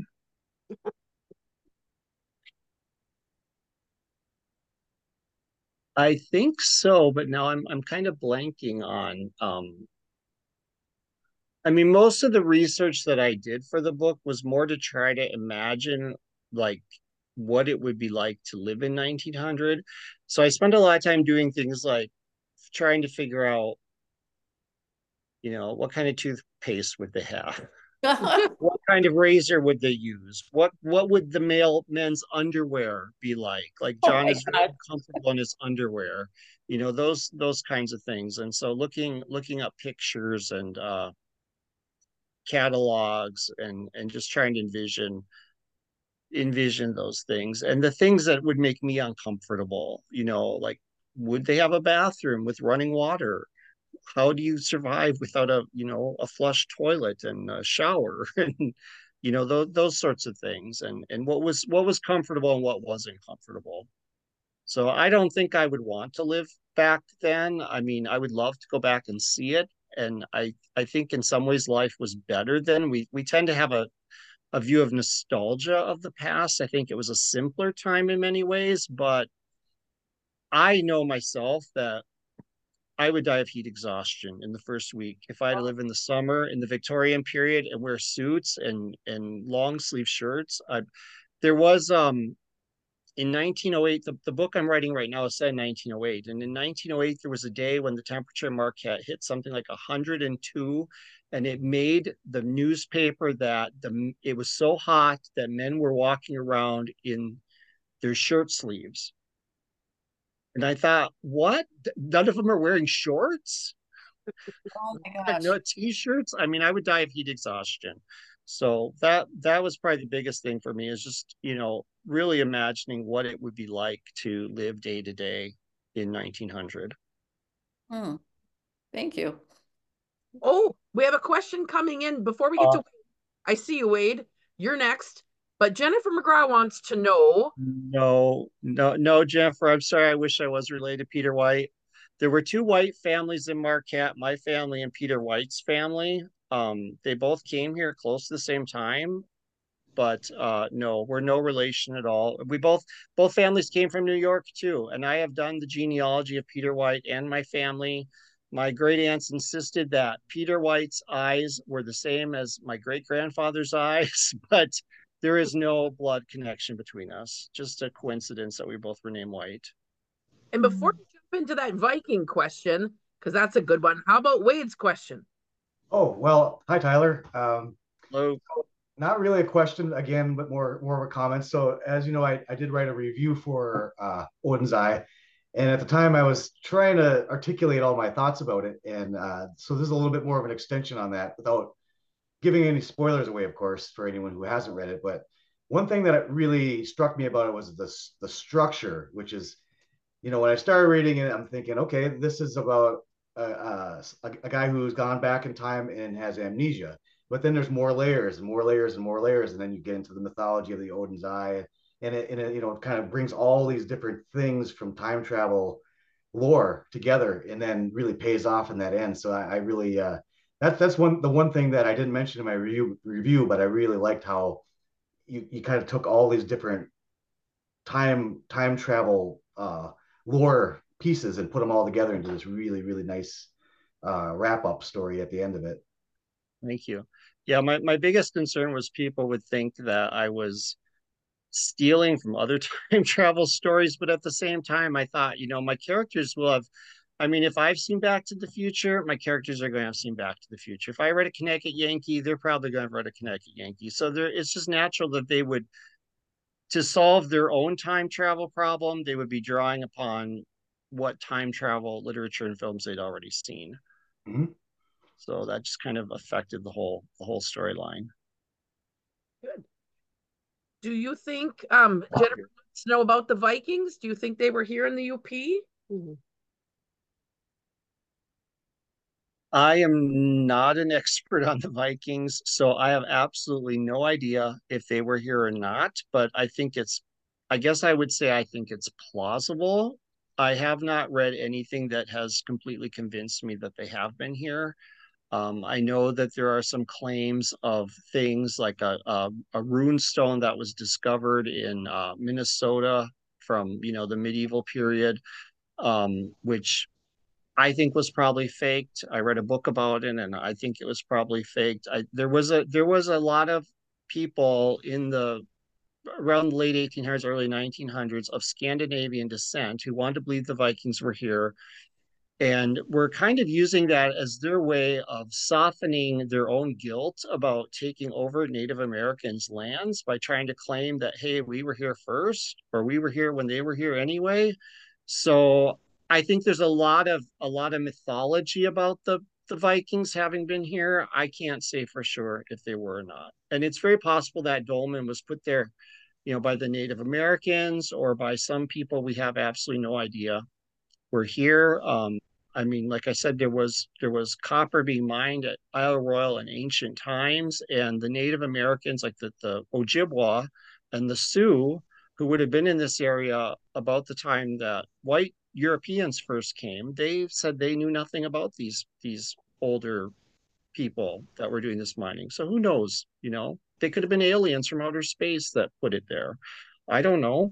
I think so, but now I'm I'm kind of blanking on. Um, I mean, most of the research that I did for the book was more to try to imagine, like, what it would be like to live in nineteen hundred. So I spent a lot of time doing things like trying to figure out, you know, what kind of toothpaste would they have? What kind of razor would they use? What what would the male men's underwear be like? Like John oh is very comfortable in his underwear, you know, those those kinds of things. And so looking looking up pictures and uh, catalogs and and just trying to envision envision those things and the things that would make me uncomfortable, you know, like would they have a bathroom with running water? How do you survive without a, you know, a flush toilet and a shower and, you know, those, those sorts of things. And, and what was, what was comfortable and what wasn't comfortable. So I don't think I would want to live back then. I mean, I would love to go back and see it. And I, I think in some ways life was better then. We, we tend to have a, a view of nostalgia of the past. I think it was a simpler time in many ways, but I know myself that I would die of heat exhaustion in the first week. If I had to live in the summer in the Victorian period and wear suits and, and long sleeve shirts, I, there was, um, in nineteen oh eight, the, the book I'm writing right now is set in nineteen oh eight. And in nineteen oh eight, there was a day when the temperature in Marquette hit something like one hundred two. And it made the newspaper that the it was so hot that men were walking around in their shirt sleeves. And I thought, what? None of them are wearing shorts? Oh my gosh. No t-shirts? I mean, I would die of heat exhaustion. So that that was probably the biggest thing for me, is just, you know, really imagining what it would be like to live day to day in nineteen hundred. Hmm. Thank you. Oh, we have a question coming in before we get Uh, to, I see you, Wade. You're next. But Jennifer McGraw wants to know. No, no, no, Jennifer, I'm sorry. I wish I was related to Peter White. There were two White families in Marquette, my family and Peter White's family. Um, they both came here close to the same time, but uh, no, we're no relation at all. We both, both families came from New York too. And I have done the genealogy of Peter White and my family. My great aunts insisted that Peter White's eyes were the same as my great grandfather's eyes, but there is no blood connection between us. Just a coincidence that we both were named White. And before we jump into that Viking question, because that's a good one, how about Wade's question? Oh, well, hi, Tyler. Um, Hello. not really a question again, but more more of a comment. So as you know, I, I did write a review for uh, Odin's Eye. And at the time I was trying to articulate all my thoughts about it. And uh, so this is a little bit more of an extension on that without giving any spoilers away, of course, for anyone who hasn't read it. But one thing that really struck me about it was the, the structure, which is, you know, when I started reading it, I'm thinking, okay, this is about a, a, a guy who's gone back in time and has amnesia. But then there's more layers and more layers and more layers. And then you get into the mythology of the Odin's Eye. And it, and it, you know, it kind of brings all these different things from time travel lore together, and then really pays off in that end. So I, I really, uh, that's that's one the one thing that I didn't mention in my review, review, but I really liked how you, you kind of took all these different time time travel uh, lore pieces and put them all together into this really, really nice uh, wrap up story at the end of it. Thank you. Yeah, my, my biggest concern was people would think that I was stealing from other time travel stories, but at the same time I thought, you know, my characters will have, I mean, if I've seen Back to the Future, my characters are going to have seen Back to the Future. If I read a Connecticut Yankee, they're probably going to have read a Connecticut Yankee. So there, it's just natural that they would, to solve their own time travel problem, they would be drawing upon what time travel literature and films they'd already seen. Mm-hmm. So that just kind of affected the whole the whole storyline. Good. Do you think um, Jennifer wants to know about the Vikings? Do you think they were here in the U P? Mm-hmm. I am not an expert on the Vikings, so I have absolutely no idea if they were here or not, but I think it's, I guess I would say I think it's plausible. I have not read anything that has completely convinced me that they have been here. Um, I know that there are some claims of things like a, a, a rune stone that was discovered in uh, Minnesota from, you know, the medieval period, um, which I think was probably faked. I read a book about it, and I think it was probably faked. I, there was a there was a lot of people in the around the late eighteen hundreds, early nineteen hundreds of Scandinavian descent who wanted to believe the Vikings were here. And we're kind of using that as their way of softening their own guilt about taking over Native Americans' lands by trying to claim that, hey, we were here first, or we were here when they were here anyway. So I think there's a lot of a lot of mythology about the the Vikings having been here. I can't say for sure if they were or not. And it's very possible that dolmen was put there, you know, by the Native Americans or by some people. We have absolutely no idea. were here. Um, I mean, like I said, there was there was copper being mined at Isle Royale in ancient times, and the Native Americans, like the, the Ojibwa and the Sioux, who would have been in this area about the time that white Europeans first came, they said they knew nothing about these these older people that were doing this mining. So who knows? You know, they could have been aliens from outer space that put it there. I don't know.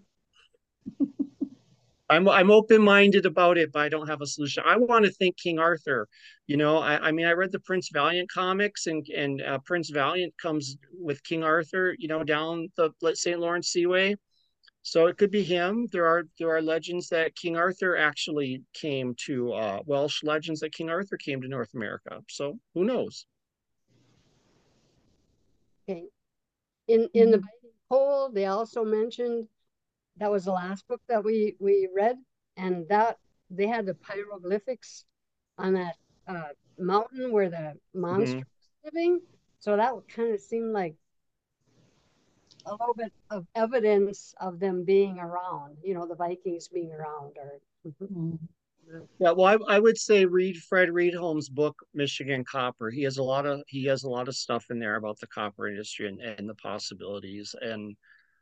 I'm I'm open-minded about it, but I don't have a solution. I want to think King Arthur. You know, I, I mean, I read the Prince Valiant comics, and and uh, Prince Valiant comes with King Arthur, you know, down the Saint Lawrence Seaway. So it could be him. There are there are legends that King Arthur actually came to uh, Welsh legends that King Arthur came to North America. So who knows? Okay. In in the Viking poll, they also mentioned that was the last book that we we read, and that they had the hieroglyphics on that uh, mountain where the monster Mhm. was living. So that kind of seemed like a little bit of evidence of them being around, you know, the Vikings being around. Or Yeah, well, I, I would say read Fred Reedholm's book, Michigan Copper. He has a lot of he has a lot of stuff in there about the copper industry and, and the possibilities. And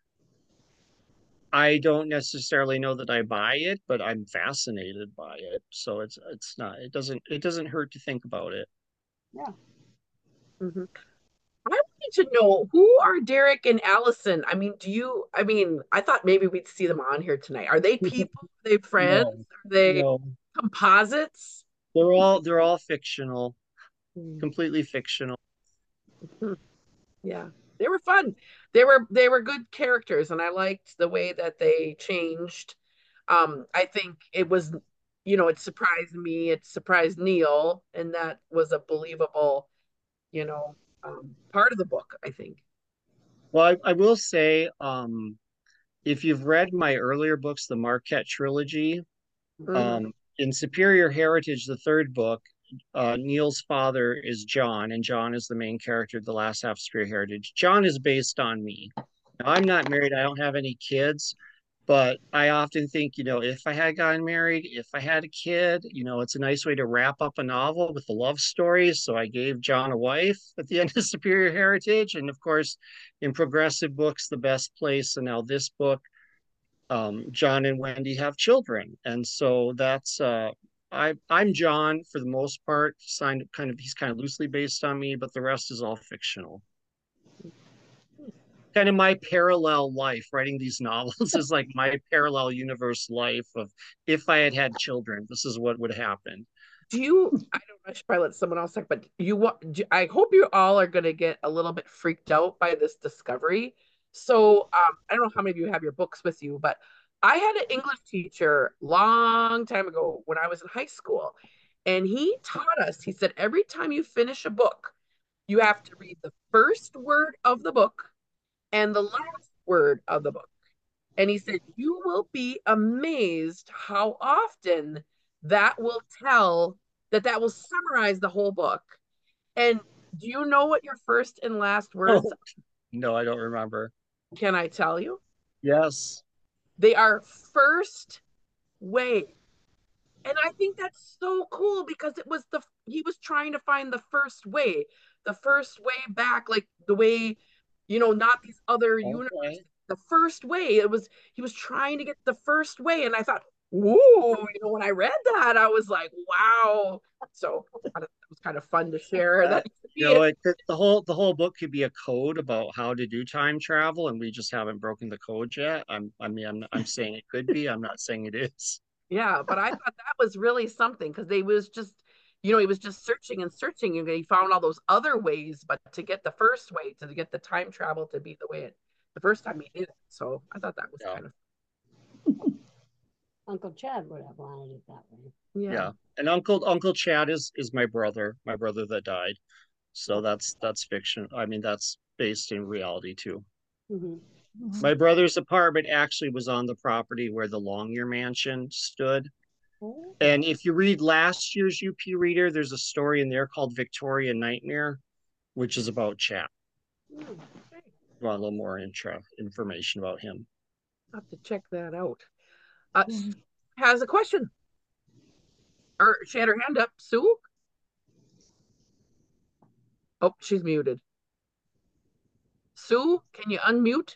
I don't necessarily know that I buy it, but I'm fascinated by it. So it's it's not it doesn't it doesn't hurt to think about it. yeah. Mhm. I wanted to know, who are Derek and Allison? I mean, do you, I mean, I thought maybe we'd see them on here tonight. Are they people? Are they friends? No, Are they no, composites? they're all they're all fictional, Hmm. completely fictional. Hmm. Yeah, they were fun. They were they were good characters, and I liked the way that they changed. Um, I think it was, you know, it surprised me, it surprised Neil, and that was a believable, you know, um, part of the book, I think. Well, I, I will say, um, if you've read my earlier books, the Marquette trilogy, Mhm. um, in Superior Heritage, the third book, uh, Neil's father is John, and John is the main character of the last half of Superior Heritage. John is based on me. Now, I'm not married, I don't have any kids, but I often think, you know, if I had gotten married, if I had a kid, you know, it's a nice way to wrap up a novel with a love story. So I gave John a wife at the end of Superior Heritage. And of course, in progressive books, The Best Place, and now this book, um, John and Wendy have children. And so that's uh I I'm John for the most part, signed kind of he's kind of loosely based on me, but the rest is all fictional. Kind of my parallel life. Writing these novels is like my parallel universe life of, if I had had children, this is what would happen. Do you, I don't know, I should probably let someone else talk, but you want, I hope you all are going to get a little bit freaked out by this discovery. So, um, I don't know how many of you have your books with you, but I had an English teacher long time ago when I was in high school, and he taught us, he said, every time you finish a book, you have to read the first word of the book and the last word of the book. And he said, you will be amazed how often that will tell, that that will summarize the whole book. And do you know what your first and last words? Oh, no, I don't remember. Can I tell you? Yes. They are first way. And I think that's so cool because it was the, he was trying to find the first way, the first way back, like the way, you know, not these other universes. Okay. The first way, it was, he was trying to get the first way. And I thought, whoa, you know, when I read that, I was like, wow. So it was kind of fun to share Uh, that. you know, it could, the whole the whole book could be a code about how to do time travel, and we just haven't broken the code yet. I'm I mean I'm I'm saying it could be. I'm not saying it is. Yeah, but I thought that was really something because they was just, you know, he was just searching and searching and he found all those other ways, but to get the first way, to get the time travel to be the way it, the first time he did it. So I thought that was Yeah. kind of, Uncle Chad would have wanted it that way. yeah. Yeah. And Uncle Uncle Chad is is my brother, my brother that died. So that's that's fiction. I mean, that's based in reality too. Mm-hmm. My brother's apartment actually was on the property where the Longyear Mansion stood. Oh, And if you read last year's U P Reader, there's a story in there called Victoria Nightmare, which is about Chad. Hmm, okay. Want a little more intro information about him. I'll have to check that out. Uh, has a question. Or she had her hand up. Sue? Oh, she's muted. Sue, can you unmute?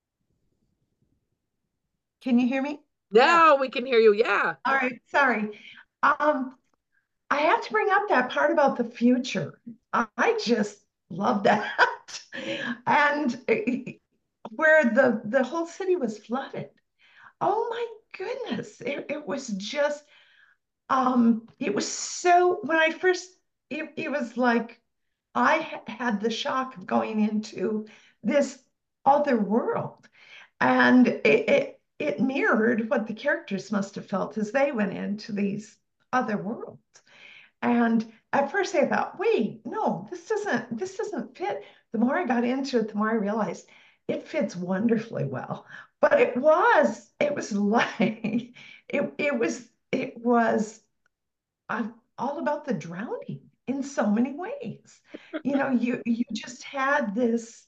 Can you hear me? Now yeah. We can hear you. Yeah. All right. Sorry. Um, I have to bring up that part about the future. I just love that. And where the, the whole city was flooded. Oh my goodness. It, it was just, um, it was so, when I first, it, it was like, I had the shock of going into this other world. And it, it, it mirrored what the characters must have felt as they went into these other worlds. And at first I thought, wait, no, this doesn't, this doesn't fit. The more I got into it, the more I realized it fits wonderfully well. But it was, it was like, it, it was, it was uh, all about the drowning in so many ways. You know, you you just had this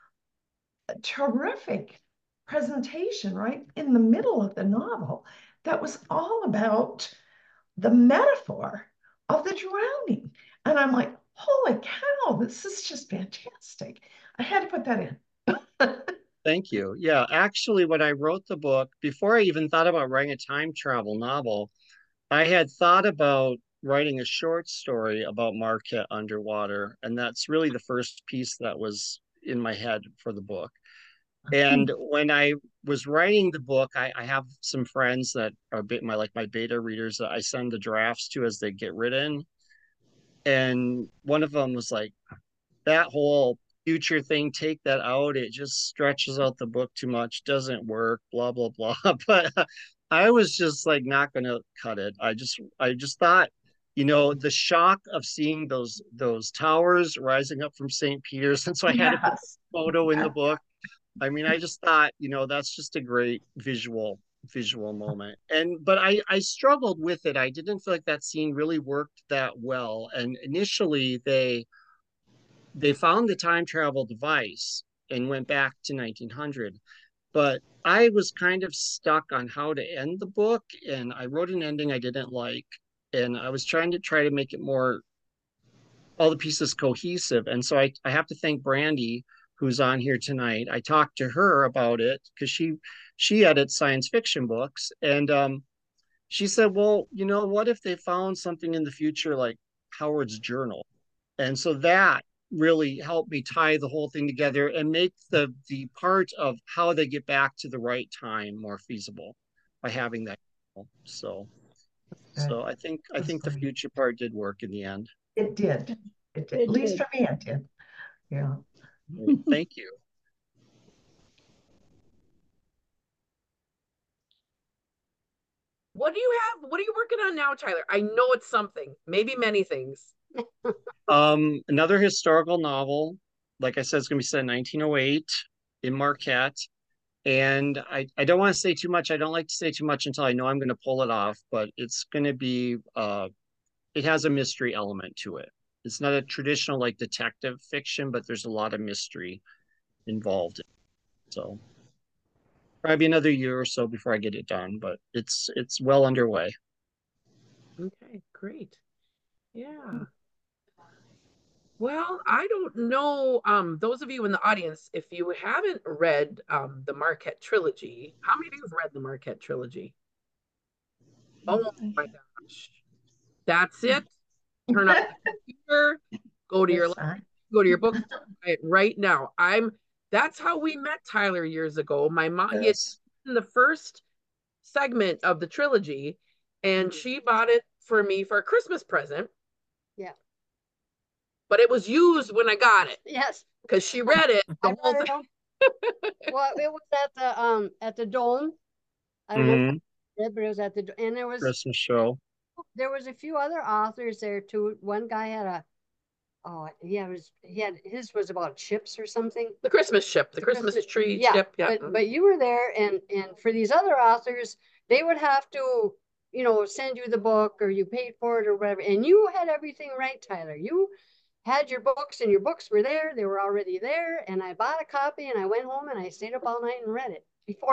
terrific presentation right in the middle of the novel that was all about the metaphor of the drowning. And I'm like, holy cow, this is just fantastic. I had to put that in. Thank you. Yeah, actually, when I wrote the book, before I even thought about writing a time travel novel, I had thought about writing a short story about Marquette underwater. And that's really the first piece that was in my head for the book. And when I was writing the book, I, I have some friends that are bit my like my beta readers that I send the drafts to as they get written. And one of them was like, that whole future thing, take that out. It just stretches out the book too much, doesn't work, blah, blah, blah. But I was just like not gonna cut it. I just I just thought, you know, the shock of seeing those those towers rising up from Saint Peter's. And so I had yes. to put a photo in the book. I mean, I just thought, you know, that's just a great visual visual moment. And but I I struggled with it. I didn't feel like that scene really worked that well. And initially they they found the time travel device and went back to nineteen hundred. But I was kind of stuck on how to end the book, and I wrote an ending I didn't like, and I was trying to try to make it more, all the pieces cohesive. And so I, I have to thank Brandy, who's on here tonight. I talked to her about it because she she edits science fiction books, and um, she said, well, you know, what if they found something in the future like Howard's Journal? And so that really helped me tie the whole thing together and make the the part of how they get back to the right time more feasible by having that. So okay. so I think I think the future part did work in the end. It did. It did. It At least did. For me, it did. Yeah. Thank you. What do you have? What are you working on now, Tyler? I know it's something, maybe many things. um, another historical novel. Like I said, it's going to be set in nineteen oh eight in Marquette. And I, I don't want to say too much. I don't like to say too much until I know I'm going to pull it off, but it's going to be, uh, it has a mystery element to it. It's not a traditional like detective fiction, but there's a lot of mystery involved. So probably another year or so before I get it done, but it's it's well underway. Okay, great. Yeah. Well, I don't know, um, those of you in the audience, if you haven't read um, the Marquette trilogy, how many of you have read the Marquette trilogy? Oh my gosh. That's it. Turn up the computer, go to your go to your bookstore right now. I'm that's how we met Tyler years ago. My mom yes. he had in the first segment of the trilogy, and she bought it for me for a Christmas present. Yeah. But it was used when I got it. Yes. Because she read it the whole time. Well, it was at the um at the Dome. I don't mm-hmm. know if it, but it was at the and there was Christmas show. There was a few other authors there too. One guy had a oh yeah, it was he had his was about chips or something. The Christmas chip, the, the Christmas, Christmas tree yeah, chip. Yeah. But but you were there, and and for these other authors, they would have to, you know, send you the book or you paid for it or whatever. And you had everything right, Tyler. You had your books and your books were there. They were already there. And I bought a copy and I went home and I stayed up all night and read it before I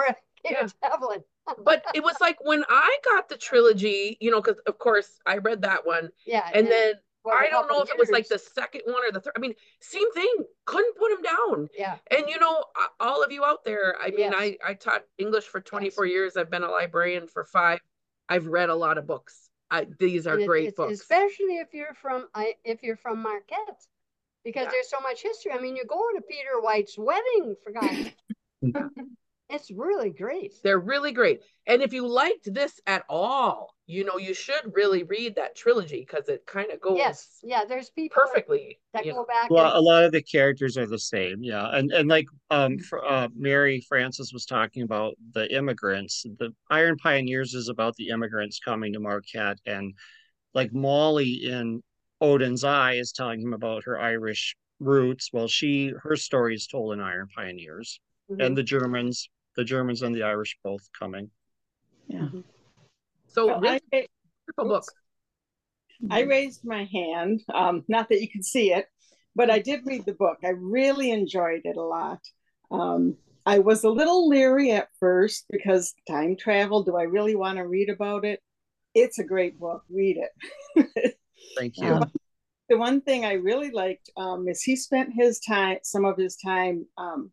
Peter Yeah. Devlin. But it was like when I got the trilogy, you know, because of course I read that one, Yeah. and then well, I a don't know couple if it was like the years. second one or the third. I mean, same thing. Couldn't put him down. Yeah. And you know, a- all of you out there, I mean, Yes. I I taught English for twenty-four years. I've been a librarian for five. I've read a lot of books. I, these are And it- great it's- books. especially if you're from I if you're from Marquette, because Yeah. there's so much history. I mean, you're going to Peter White's wedding, for God's sake. It's really great. They're really great. And if you liked this at all, you know, you should really read that trilogy because it kind of goes Yes. Yeah. There's people perfectly. that you go know. back. Well, and, a lot of the characters are the same, yeah. And and like um for, uh, Mary Frances was talking about the immigrants. The Iron Pioneers is about the immigrants coming to Marquette, and like Molly in Odin's Eye is telling him about her Irish roots. Well, she her story is told in Iron Pioneers, Mhm. and the Germans, the Germans and the Irish both coming. Yeah. So Well, really I, wonderful book. I raised my hand, um, not that you can see it, but I did read the book. I really enjoyed it a lot. Um, I was a little leery at first because time travel, do I really want to read about it? It's a great book. Read it. Thank you. Um, The one thing I really liked um, is he spent his time, some of his time, um,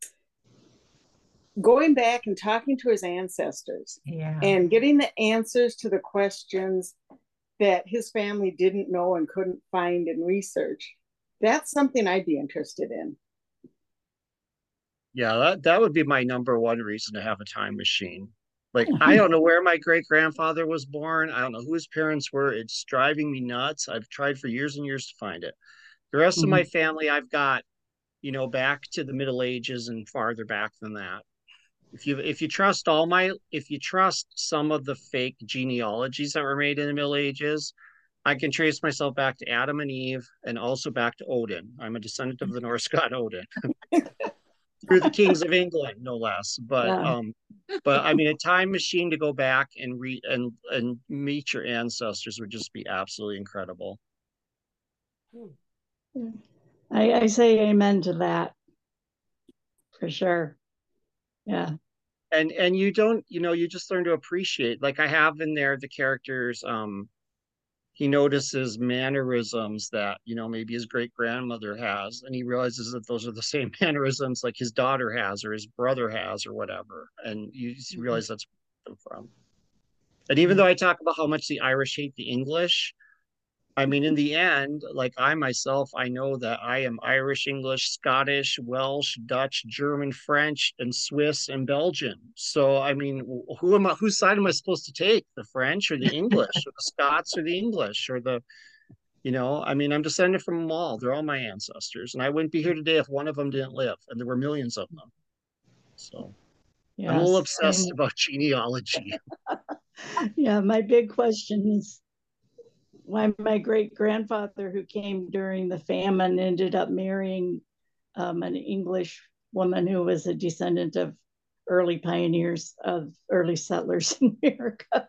going back and talking to his ancestors Yeah. and getting the answers to the questions that his family didn't know and couldn't find in research. That's something I'd be interested in. Yeah, that, that would be my number one reason to have a time machine. Like, I don't know where my great grandfather was born. I don't know who his parents were. It's driving me nuts. I've tried for years and years to find it. The rest of my family, I've got, you know, back to the Middle Ages and farther back than that. If you if you trust all my if you trust some of the fake genealogies that were made in the Middle Ages, I can trace myself back to Adam and Eve and also back to Odin. I'm a descendant of the Norse god Odin. Through the kings of England, no less. But Yeah. um, but I mean, a time machine to go back and read and and meet your ancestors would just be absolutely incredible. I, I say amen to that for sure. Yeah. And and you don't, you know, you just learn to appreciate. Like I have in there the characters. Um, he notices mannerisms that, you know, maybe his great grandmother has, and he realizes that those are the same mannerisms like his daughter has or his brother has or whatever. And you just realize that's where they're from. And even though I talk about how much the Irish hate the English, I mean, in the end, like I myself, I know that I am Irish, English, Scottish, Welsh, Dutch, German, French, and Swiss and Belgian. So, I mean, who am I, whose side am I supposed to take? The French or the English or the Scots or the English or the, you know, I mean, I'm descended from them all. They're all my ancestors. And I wouldn't be here today if one of them didn't live. And there were millions of them. So Yes. I'm a little obsessed And- about genealogy. yeah, my big question is why my great grandfather, who came during the famine, ended up marrying um, an English woman who was a descendant of early pioneers, of early settlers in America.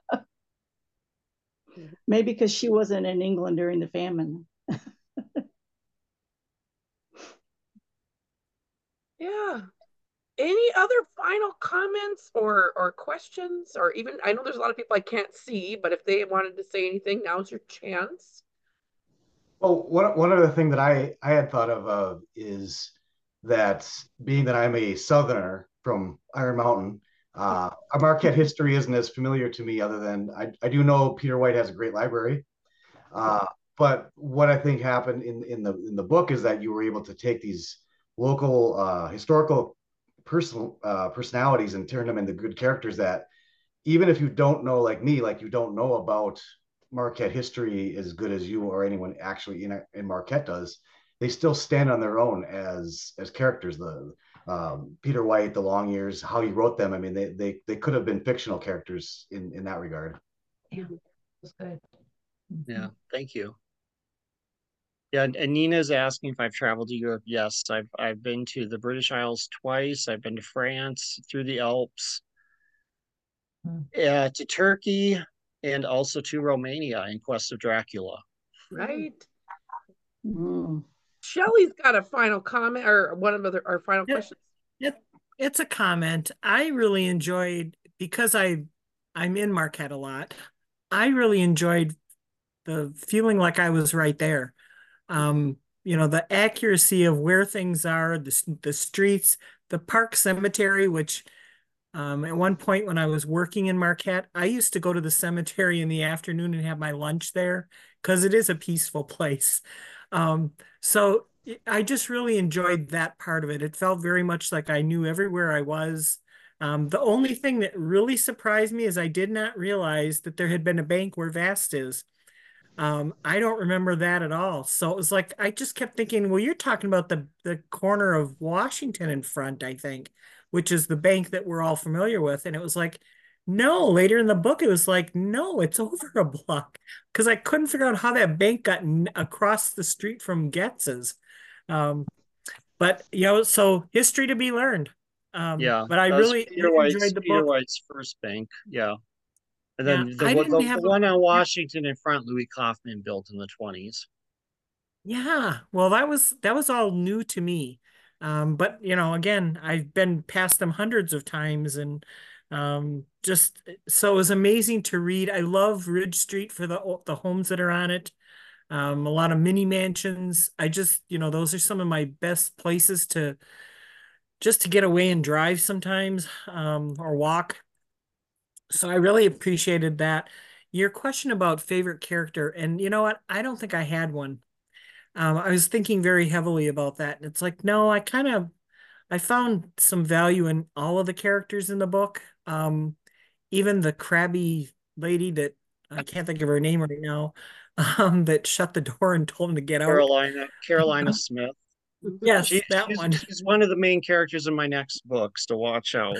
Maybe because she wasn't in England during the famine. Yeah. Any other final comments or or questions, or even, I know there's a lot of people I can't see, but if they wanted to say anything, now's your chance. Well, one one other thing that I I had thought of uh, is that being that I'm a Southerner from Iron Mountain, uh, our Marquette history isn't as familiar to me. Other than I I do know Peter White has a great library, uh, but what I think happened in in the in the book is that you were able to take these local uh, historical personal uh, personalities and turn them into good characters that even if you don't know, like me, like you don't know about Marquette history as good as you or anyone actually in, in Marquette does, they still stand on their own as as characters. The um, Peter White, the Long Years, how he wrote them. I mean, they they they could have been fictional characters in in that regard. Yeah, that's good. Yeah, thank you. Yeah, and, and Nina's asking if I've traveled to Europe. Yes, I've I've been to the British Isles twice. I've been to France, through the Alps, Hmm. uh, to Turkey, and also to Romania in quest of Dracula. Right. Mm. Shelley's got a final comment or one of the our final Yep. questions. Yep. it's a comment. I really enjoyed, because I I'm in Marquette a lot. I really enjoyed the feeling like I was right there. Um, you know, the accuracy of where things are, the the streets, the park cemetery, which um, at one point when I was working in Marquette, I used to go to the cemetery in the afternoon and have my lunch there because it is a peaceful place. Um, so I just really enjoyed that part of it. It felt very much like I knew everywhere I was. Um, the only thing that really surprised me is I did not realize that there had been a bank where Vast is. Um, I don't remember that at all. So it was like I just kept thinking, well, you're talking about the the corner of Washington in front, I think, which is the bank that we're all familiar with. And it was like, no, later in the book, it was like, no, it's over a block. Because I couldn't figure out how that bank got n- across the street from Getz's. Um, but you know, so history to be learned. Um, Yeah, but I that was really Peter I White's enjoyed the Peter book. White's first bank. Yeah. And Yeah, then the, I the, didn't the have a one on Washington in front, Louis Kaufman built in the twenties. Yeah, well, that was that was all new to me. Um, but you know, again, I've been past them hundreds of times, and um, just so it was amazing to read. I love Ridge Street for the the homes that are on it. Um, a lot of mini mansions. I just, you know, those are some of my best places to just to get away and drive sometimes, um, or walk. So I really appreciated that. Your question about favorite character, and you know what? I don't think I had one. Um, I was thinking very heavily about that. And it's like, no, I kind of I found some value in all of the characters in the book. Um, even the crabby lady that I can't think of her name right now, um, that shut the door and told him to get out. Carolina, Carolina Smith. Yes, She, that she's, one. she's one of the main characters in my next books to watch out.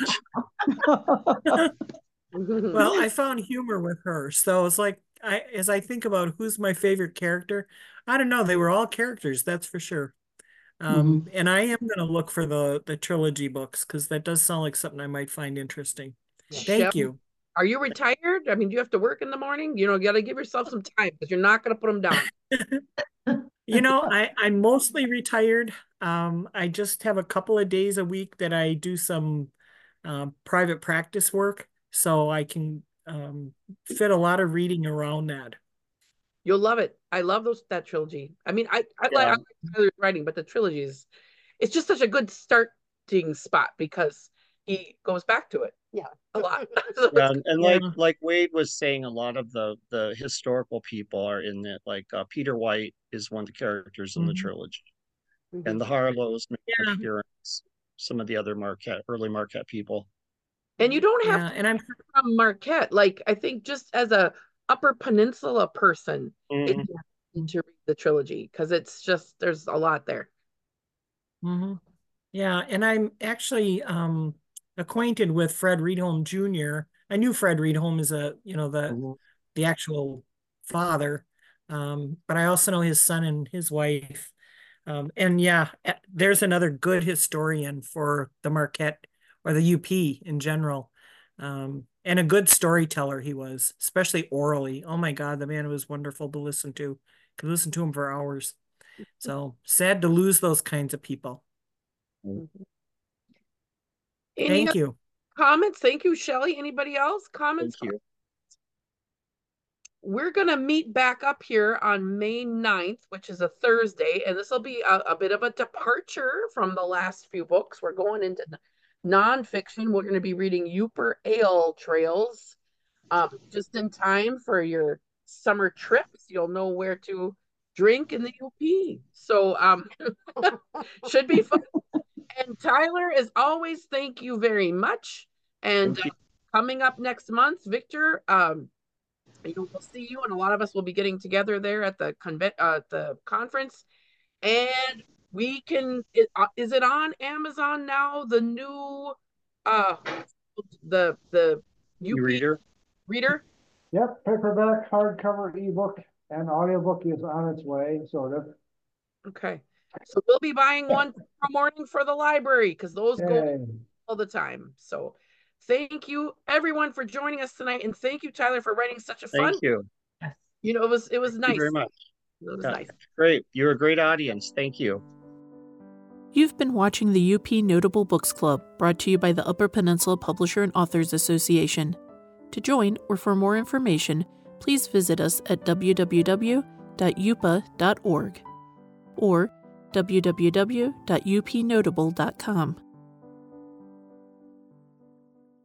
Well, I found humor with her. So it's like I as I think about who's my favorite character, I don't know. They were all characters, that's for sure. Um, Mhm. and I am going to look for the the trilogy books because that does sound like something I might find interesting. Thank Shelley, you. are you retired? I mean, do you have to work in the morning? You know, you got to give yourself some time because you're not going to put them down. You know, I I'm mostly retired. Um, I just have a couple of days a week that I do some um, private practice work, so I can um, fit a lot of reading around that. You'll love it. I love those that trilogy. I mean, I I like, I Yeah. like Tyler's writing, but the trilogy is it's just such a good starting spot because he goes back to it Yeah. a lot. So Yeah, it's and, and Yeah. like like Wade was saying, a lot of the the historical people are in it. Like uh, Peter White is one of the characters in the Mhm. trilogy, Mhm. and the Harlows make an Yeah, appearance. Some of the other Marquette, early Marquette people. and you don't have yeah, to and I'm be from Marquette. Like I think just as a Upper Peninsula person, it's Mhm. interesting to read the trilogy because it's just there's a lot there. mhm. Yeah, and I'm actually um acquainted with Fred Riedholm Junior I knew Fred Riedholm is a, you know, the Mhm. the actual father. Um, but I also know his son and his wife. Um, and yeah, eh, there's another good historian for the Marquette or the U P in general. Um, and a good storyteller he was, especially orally. Oh my God, the man was wonderful to listen to. Could listen to him for hours. So sad to lose those kinds of people. Mhm. Any Thank other you. comments? Thank you, Shelley. Anybody else? Comments? Thank you. We're going to meet back up here on May ninth, which is a Thursday, and this will be a, a bit of a departure from the last few books. We're going into nonfiction. We're going to be reading Uper Ale Trails, um, just in time for your summer trips. You'll know where to drink in the U P. So um, should be fun. And Tyler, as always, thank you very much. And Thank uh, you. coming up next month, Victor, um, you know, we'll see you, and a lot of us will be getting together there at the convent, uh, the conference, and we can. It, uh, is it on Amazon now? The new, uh, the the U P reader. reader. Yep, paperback, hardcover, ebook, and audiobook is on its way, sort of. Okay, so we'll be buying one tomorrow morning for the library because those go Yay. all the time. So, thank you everyone for joining us tonight, and thank you, Tyler, for writing such a fun. Thank you. You know, it was it was Thank you nice. very much. It was Yeah, nice. great. You're a great audience. Thank you. You've been watching the U P Notable Books Club, brought to you by the Upper Peninsula Publisher and Authors Association. To join or for more information, please visit us at w w w dot u p a dot org or w w w dot u p notable dot com.